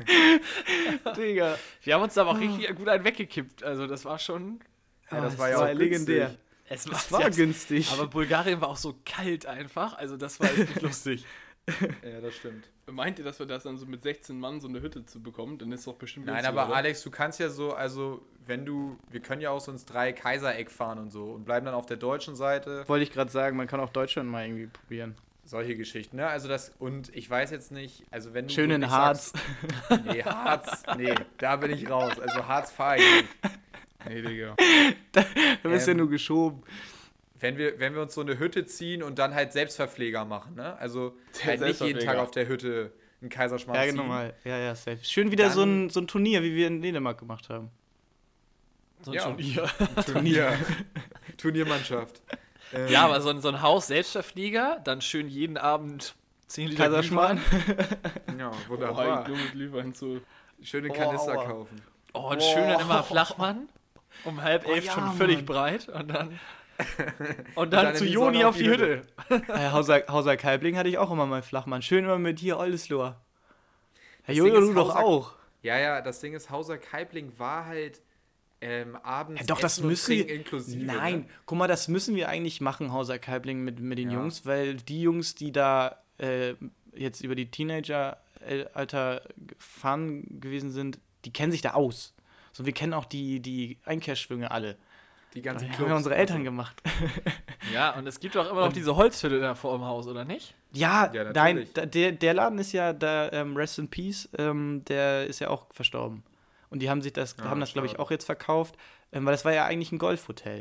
Digga. Wir haben uns da aber auch richtig gut einen weggekippt. Also das war schon... Ja, das Ah, war es ja auch legendär. günstig. Es Das war war ja- günstig. Aber Bulgarien war auch so kalt einfach. Also das war echt lustig. Ja, das stimmt. Meint ihr, dass wir das dann so mit sechzehn Mann so eine Hütte zu bekommen? Dann ist doch bestimmt Nein, günstiger, aber oder? Alex, du kannst ja so, also wenn du, wir können ja auch so ins drei Kaisereck fahren und so und bleiben dann auf der deutschen Seite. Wollte ich gerade sagen, man kann auch Deutschland mal irgendwie probieren. Solche Geschichten, ne? Also das, und ich weiß jetzt nicht, also wenn du. Schön in wirklich Harz. Sagst, nee, Harz, nee, da bin ich raus. Also Harz fahre ich nicht. Nee, Digga. Da bist du ja Ähm, nur geschoben. Wenn wir, wenn wir uns so eine Hütte ziehen und dann halt Selbstverpfleger machen, ne? Also halt nicht jeden Selbstverpfleger. Tag auf der Hütte einen Kaiserschmarrn Ja, ziehen. genau mal. Ja, ja, safe. Schön wieder Dann- so ein, so ein Turnier, wie wir in Dänemark gemacht haben. So ein Ja. Turnier. Turnier. Turniermannschaft. Ähm, Ja, aber so ein, so ein Haus Selbstverpfleger, dann schön jeden Abend zehn Liter Kaiserschmarrn. Ja, Boah, wunderbar. nur mit Glühwein zu. Schöne Oh, Kanister aua. kaufen. Oh, und schön dann immer Flachmann. Um halb Oh, elf ja, schon völlig Mann. breit. Und dann, und dann dann zu in die Joni Sonne auf die Hütte. Äh, Hauser, Hauser Kalbling hatte ich auch immer mal Flachmann. Schön immer mit hier alles Lohr. Herr Das Jojo, Ding du ist, doch Hauser- auch. Ja, ja, das Ding ist, Hauser Kaibling war halt ähm, abends Ja, doch, das Essen und müssen Trinken wir. inklusive. Nein, Ne? guck mal, das müssen wir eigentlich machen, Hauser Kalbling mit, mit den Ja. Jungs, weil die Jungs, die da äh, jetzt über die Teenager-Alter gefahren gewesen sind, die kennen sich da aus. So, wir kennen auch die, die Einkehrschwünge alle. Die ganzen Die haben Clubs. ja unsere Eltern gemacht. Ja, und es gibt doch immer noch diese Holzhütte da vor dem Haus, oder nicht? Ja, Ja, nein, natürlich. da, der, der Laden ist ja da, ähm, Rest in Peace, ähm, der ist ja auch verstorben. Und die haben sich das, Ja, haben das, glaube ich, schade. auch jetzt verkauft, ähm, weil das war ja eigentlich ein Golfhotel.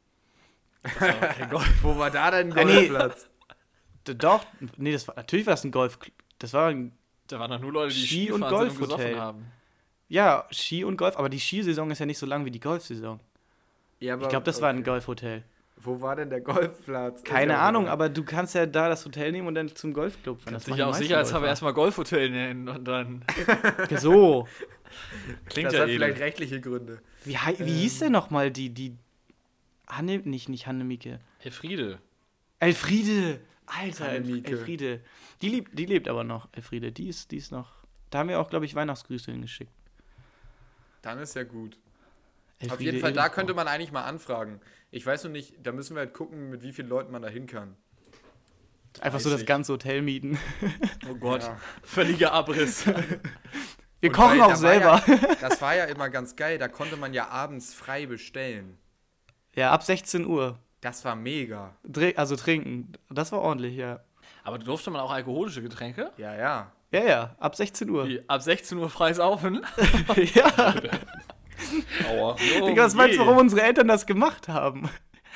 Okay, Gott. Wo war da denn Äh, nee. Golfplatz? D- Doch, nee, das war, natürlich war das ein Golf, das war ein, Da waren doch nur Leute, die Ski- Ski und fahren sind und Golfhotel. gesoffen haben. ja, Ski und Golf, aber die Skisaison ist ja nicht so lang wie die Golfsaison. Ja, aber, Ich glaube, das war ein okay. Golfhotel. Wo war denn der Golfplatz? Keine Ist ja auch Ahnung, egal. aber du kannst ja da das Hotel nehmen und dann zum Golfclub fahren. Kannst machen dich ja die auch meisten sicherheitshalber Golfer. erstmal Golfhotel nennen und dann Ja, so. klingt Das ja hat edel. vielleicht rechtliche Gründe. Wie, hei- wie hieß denn nochmal die, die, Hanne, nicht, nicht Hannemieke. Elfriede. Elfriede! Alter, Elf, Annemieke. Elfriede. Die, lieb, die lebt aber noch, Elfriede. Die ist, die ist noch. Da haben wir auch, glaube ich, Weihnachtsgrüße hingeschickt. Dann ist ja gut. Elfriede Auf jeden Fall, da Ehrenfrau. könnte man eigentlich mal anfragen. Ich weiß noch nicht, da müssen wir halt gucken, mit wie vielen Leuten man da hin kann. Einfach so das dreißig. ganze Hotel mieten. Oh Gott, Ja. völliger Abriss. Wir Und kochen weil auch da war selber. Ja, das war ja immer ganz geil, da konnte man ja abends frei bestellen. Ja, ab sechzehn Uhr. Das war mega. Dr- Also trinken. Das war ordentlich, ja. Aber durfte man auch alkoholische Getränke? Ja, ja. Ja, ja, ab sechzehn Uhr. Wie, ab sechzehn Uhr frei saufen? Ja. Aua. Oh, Digga, was meinst du, je. warum unsere Eltern das gemacht haben?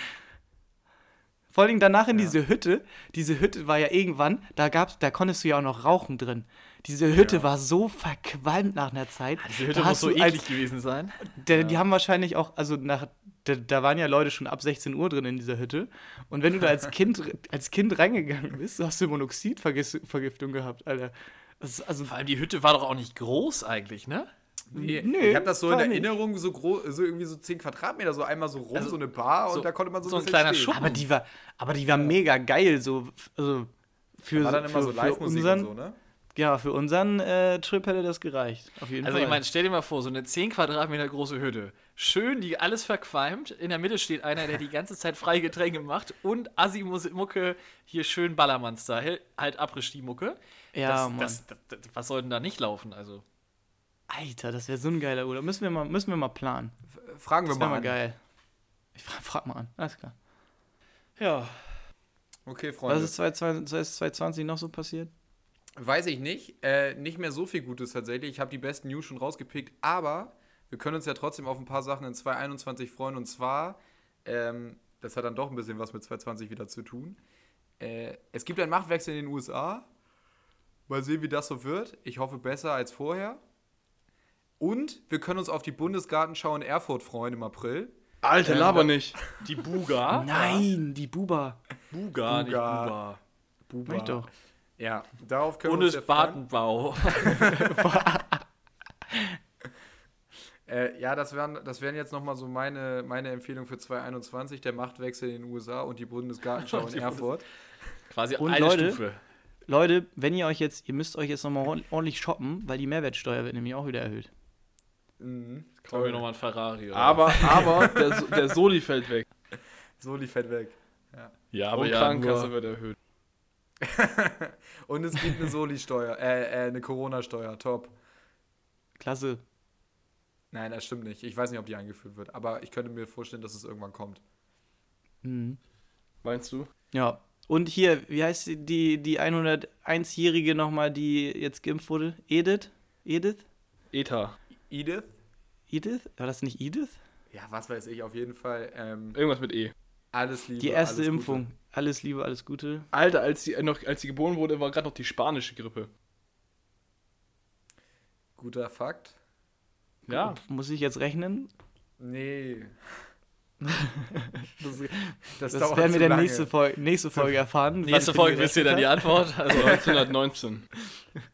Vor allem danach in diese Hütte. Diese Hütte war ja irgendwann, da gab's, da konntest du ja auch noch rauchen drin. Diese Hütte Ja. war so verqualmt nach einer Zeit. Diese Hütte Da muss hast so du eklig als, gewesen sein. der, Die haben wahrscheinlich auch, also nach, da, da waren ja Leute schon ab sechzehn Uhr drin in dieser Hütte. Und wenn du da als Kind, als Kind reingegangen bist, hast du Monoxidvergiftung gehabt, Alter. Das ist also Vor allem die Hütte war doch auch nicht groß eigentlich, ne? Nee, Nö, ich habe das so in war nicht. Erinnerung, so groß, so irgendwie so zehn Quadratmeter, so einmal so rum, Also, so eine Bar so- und da konnte man so, so ein bisschen kleiner stehen. Schuppen. Aber die war, aber die war mega geil, so, f- also für, War dann für, immer so für Live-Musik unseren, und so, ne? ja, für unseren äh, Trip hätte das gereicht, auf jeden Also Fall. ich meine, stell dir mal vor, so eine zehn Quadratmeter große Hütte. Schön, die alles verqualmt. In der Mitte steht einer, der die ganze Zeit freie Getränke macht und Assi-Mucke, hier schön Ballermann-Style, halt Après-Ski-Mucke. ja, das, Mann. das, das, das, was soll denn da nicht laufen? Also, Alter, das wäre so ein geiler Urlaub. Müssen wir mal, müssen wir mal planen. Fragen wir Das wäre mal mal an. geil. Ich frag, frag mal an, alles klar. ja. Okay, Freunde. Was ist zwanzig zwanzig noch so passiert? Weiß ich nicht. Äh, nicht mehr so viel Gutes tatsächlich. Ich habe die besten News schon rausgepickt, aber wir können uns ja trotzdem auf ein paar Sachen in zwanzig einundzwanzig freuen. Und zwar, ähm, das hat dann doch ein bisschen was mit zwanzig zwanzig wieder zu tun. Äh, es gibt einen Machtwechsel in den U S A. Mal sehen, wie das so wird. Ich hoffe, besser als vorher. Und wir können uns auf die Bundesgartenschau in Erfurt freuen im April. Alter, Ähm, laber nicht. Die Buga. Nein, die Buba. Buga, nicht Buga. Buga. Buba. Mach ich doch. Ja, darauf können wir uns ja freuen. Bundesgartenbau. Äh, ja, das wären, das wären jetzt nochmal so meine, meine Empfehlung für zwanzig einundzwanzig, der Machtwechsel in den U S A und die Bundesgartenschau in Erfurt. Quasi Und eine Leute, Stufe. Leute, wenn ihr euch jetzt, ihr müsst euch jetzt nochmal ordentlich shoppen, weil die Mehrwertsteuer wird nämlich auch wieder erhöht. Mhm. Kommen wir nochmal ein Ferrari. Oder? Aber, aber, der, So- der Soli fällt weg. Soli fällt weg. ja, Und aber ja, Krankenkasse nur, wird erhöht. Und es gibt eine Soli-Steuer, äh, äh, eine Corona-Steuer, top. Klasse. Nein, das stimmt nicht. Ich weiß nicht, ob die eingeführt wird, aber ich könnte mir vorstellen, dass es irgendwann kommt. Mhm. Meinst du? Ja. Und hier, wie heißt die, die, die hunderteins-Jährige nochmal, die jetzt geimpft wurde? Edith? Edith? Eta. Edith? Edith? War das nicht Edith? Ja, was weiß ich, auf jeden Fall. Ähm, Irgendwas mit E. alles Liebe. Die erste alles Impfung. Gute. Alles Liebe, alles Gute. Alter, als sie, äh, noch, als sie geboren wurde, war gerade noch die spanische Grippe. Guter Fakt. Ja. Muss ich jetzt rechnen? Nee. Das, Das, das dauert werden wir zu dann lange. nächste Folge, nächste Folge erfahren. wann nächste ich Folge den wisst ihr dann die gerechnet Antwort. Also, neunzehnhundertneunzehn. habe.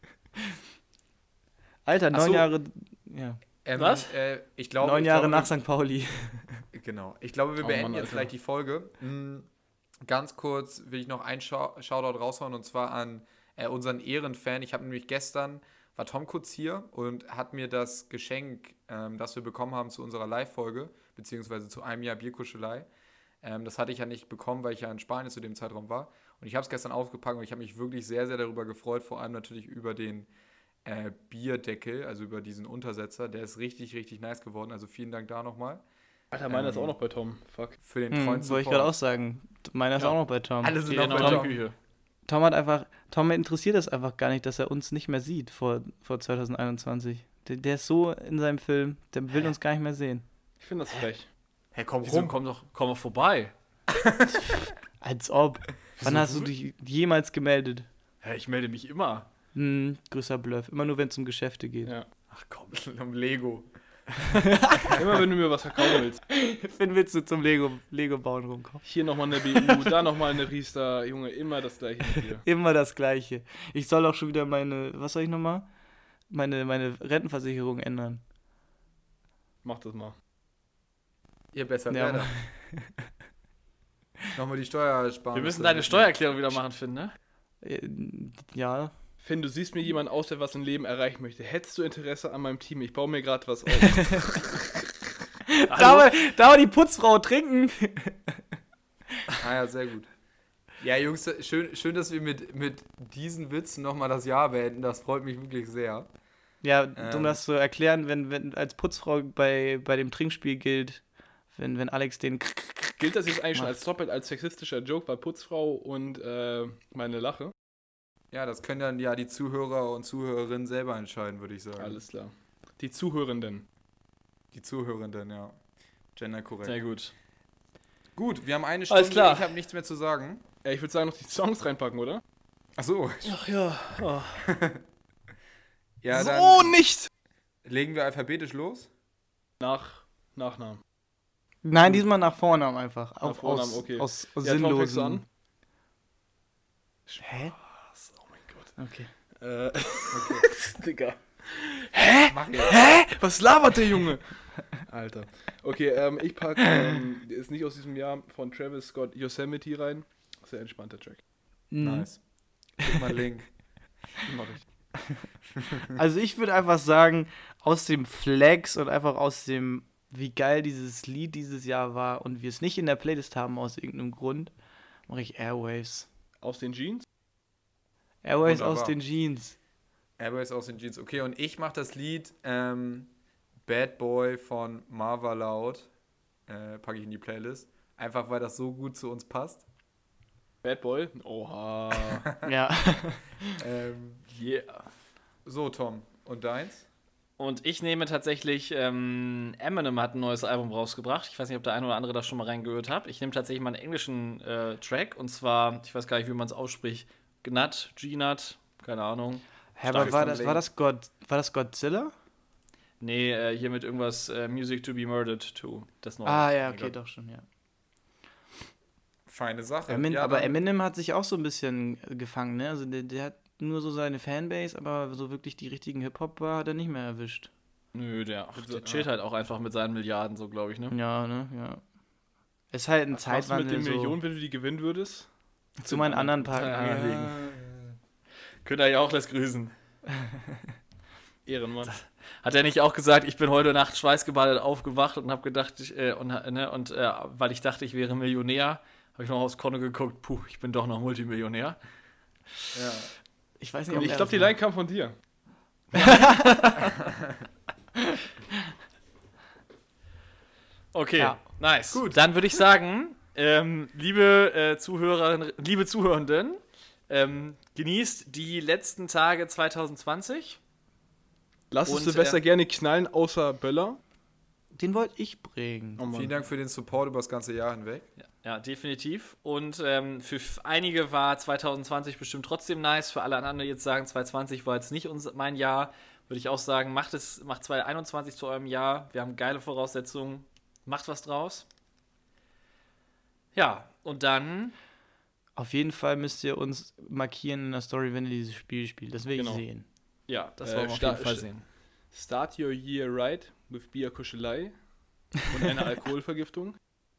Alter, Ach neun so. Jahre. Ja. Ähm, Was? Äh, ich glaube, Neun ich Jahre glaube, nach Sankt Pauli. Genau. Ich glaube, wir Oh beenden Mann, jetzt Alter. gleich die Folge. Mm, Ganz kurz will ich noch einen Shou- Shoutout raushauen und zwar an äh, unseren Ehrenfan. Ich habe nämlich gestern, war Tom kurz hier und hat mir das Geschenk, ähm, das wir bekommen haben zu unserer Live-Folge, beziehungsweise zu einem Jahr Bierkuschelei, ähm, das hatte ich ja nicht bekommen, weil ich ja in Spanien zu dem Zeitraum war. Und ich habe es gestern aufgepackt und ich habe mich wirklich sehr, sehr darüber gefreut, vor allem natürlich über den äh, Bierdeckel, also über diesen Untersetzer. Der ist richtig, richtig nice geworden. Also vielen Dank da nochmal. Alter, meiner ist Ähm, auch noch bei Tom. Fuck. Für den Hm, treuen wollte ich gerade auch sagen. Meiner ist Ja. auch noch bei Tom. Alle sind steht noch noch bei in der Tom. Küche. Tom hat einfach, Tom interessiert es einfach gar nicht, dass er uns nicht mehr sieht vor, vor zwanzig einundzwanzig. Der, der ist so in seinem Film, der will uns gar nicht mehr sehen. Ich finde das frech. Hey, komm Wieso? rum. Komm doch, komm doch vorbei. Als ob. Wann Wieso hast du du? dich jemals gemeldet? Ja, ich melde mich immer. Hm, größer Bluff. Immer nur, wenn es um Geschäfte geht. Ja. Ach komm. Um Lego. Immer wenn du mir was verkaufen willst. Wenn willst du zum Lego, Lego bauen rumkommen? Hier nochmal eine B U, da nochmal eine Riester. Junge, immer das gleiche mit dir. Immer das Gleiche. Ich soll auch schon wieder meine, was soll ich nochmal? Meine, meine Rentenversicherung ändern. Mach das mal. Ihr besser Ja, werdet. Nochmal die Steuer sparen. Wir müssen deine Steuererklärung wieder machen, Finn, ne? Äh, Ja. Finn, du siehst mir jemanden aus, der was im Leben erreichen möchte. Hättest du Interesse an meinem Team? Ich baue mir gerade was auf. Da war, da war die Putzfrau trinken. Ah ja, sehr gut. Ja, Jungs, schön, schön dass wir mit, mit diesen Witzen nochmal das Jahr beenden. Das freut mich wirklich sehr. Ja, Ähm. um das zu erklären, wenn, wenn als Putzfrau bei, bei dem Trinkspiel gilt, wenn, wenn Alex den Gilt das jetzt eigentlich schon als doppelt als sexistischer Joke, weil Putzfrau und äh, meine Lache? Ja, das können dann ja die Zuhörer und Zuhörerinnen selber entscheiden, würde ich sagen. Alles klar. Die Zuhörenden. Die Zuhörenden, ja. Gender korrekt. Sehr gut. Gut, wir haben eine Stunde, Alles klar. ich habe nichts mehr zu sagen. Ja, ich würde sagen, noch die Songs reinpacken, oder? Achso. Ach ja. Oh. Ja, so dann nicht! legen wir alphabetisch los. Nach Nachnamen. Nein, diesmal nach Vornamen einfach. Nach Auf, Vornamen, aus, okay. aus Ja, Tom, fängst du sinnlosen. an? Hä? Oh mein Gott. Okay. Äh, Digga. Mach jetzt. Hä? Was labert der Junge? Alter. Okay, ähm, ich packe, ähm, der ist nicht aus diesem Jahr, von Travis Scott Yosemite rein. Sehr entspannter Track. Nice. Gib mal einen Link. Mach ich. Also ich würde einfach sagen, aus dem Flex und einfach aus dem, wie geil dieses Lied dieses Jahr war und wir es nicht in der Playlist haben aus irgendeinem Grund, mache ich Airwaves. Aus den Jeans? Airwaves Wunderbar. aus den Jeans. Airways aus den Jeans. Okay, und ich mache das Lied ähm, Bad Boy von Marva Loud. Äh, packe ich in die Playlist. Einfach, weil das so gut zu uns passt. Bad Boy? Oha. Ja. Ähm, Yeah. so, Tom. Und deins? Und ich nehme tatsächlich, ähm, Eminem hat ein neues Album rausgebracht. Ich weiß nicht, ob der eine oder andere da schon mal reingehört hat. Ich nehme tatsächlich mal einen englischen äh, Track. Und zwar, ich weiß gar nicht, wie man es ausspricht. Gnat, G-Nut, keine Ahnung. Hä, aber war das, war, das God, war das Godzilla? Nee, äh, hier mit irgendwas äh, Music to be Murdered to. Das neue. Ah, ja, Mein okay, Gott. doch schon, ja. Feine Sache. Emin, ja, aber dann- Eminem hat sich auch so ein bisschen gefangen, ne? Also der, der hat nur so seine Fanbase, aber so wirklich die richtigen Hip-Hopper hat er nicht mehr erwischt. Nö, der, ach, der chillt halt auch einfach mit seinen Milliarden, so glaube ich, ne? Ja, ne, ja. Ist halt ein Was machst du mit Zeitwandel den so. Millionen, wenn du die gewinnen würdest? Zu meinen anderen Ja, Partnern legen. Könnt ihr ja auch das grüßen. Ehrenmann. Hat er nicht auch gesagt, ich bin heute Nacht schweißgebadet aufgewacht und habe gedacht, ich, äh, und, ne, und äh, weil ich dachte, ich wäre Millionär, habe ich noch aufs Konto geguckt, puh, ich bin doch noch Multimillionär. Ja. Ich weiß nicht, ob Ich er glaube, die das Line kam von dir. Okay, Ja. nice. Gut. Dann würde ich sagen, ähm, liebe äh, Zuhörerinnen, liebe Zuhörenden, ähm, genießt die letzten Tage zwanzig zwanzig. Lass Und, es Silvester äh, gerne knallen, außer Böller. Den wollte ich bringen. Oh Mann. Vielen Dank für den Support über das ganze Jahr hinweg. Ja, ja, definitiv. Und ähm, für f- einige war zwanzig zwanzig bestimmt trotzdem nice. Für alle anderen, die jetzt sagen, zwanzig zwanzig war jetzt nicht uns, mein Jahr, würde ich auch sagen, macht es, macht zwanzig einundzwanzig zu eurem Jahr. Wir haben geile Voraussetzungen. Macht was draus. Ja, und dann, Auf jeden Fall müsst ihr uns markieren in der Story, wenn ihr dieses Spiel spielt. Das will Genau. ich sehen. ja, das Äh, wollen wir auf sta- jeden Fall sta- sehen. Start your year right with Bierkuschelei und einer Alkoholvergiftung.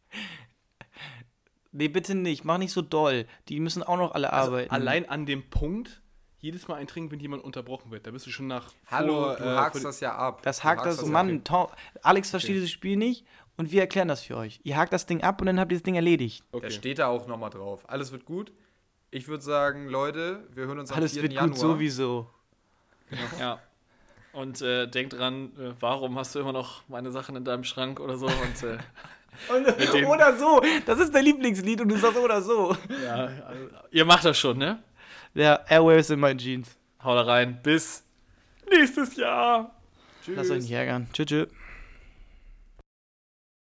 Nee, bitte nicht. Mach nicht so doll. Die müssen auch noch alle Also arbeiten. allein an dem Punkt, jedes Mal ein Trinken, wenn jemand unterbrochen wird, da bist du schon nach Hallo, vor, du äh, hakst vor- das ja ab. Das Du hakt hakst das, ja Mann, ab. Tom, Alex versteht Okay. dieses Spiel nicht und wir erklären das für euch. Ihr hakt das Ding ab und dann habt ihr das Ding erledigt. Da Okay. steht da auch nochmal drauf. Alles wird gut. Ich würde sagen, Leute, wir hören uns am Alles vierten wird Januar. gut sowieso. Ja. Und äh, denk dran, äh, warum hast du immer noch meine Sachen in deinem Schrank oder so? Und äh, Und, denen- oder so. Das ist dein Lieblingslied und du sagst oder so. ja, also, ihr macht das schon, ne? Ja, Airwaves in meinen Jeans. Haut rein. Bis nächstes Jahr. Tschüss. Lasst euch nicht ärgern. Tschüss, tschüss.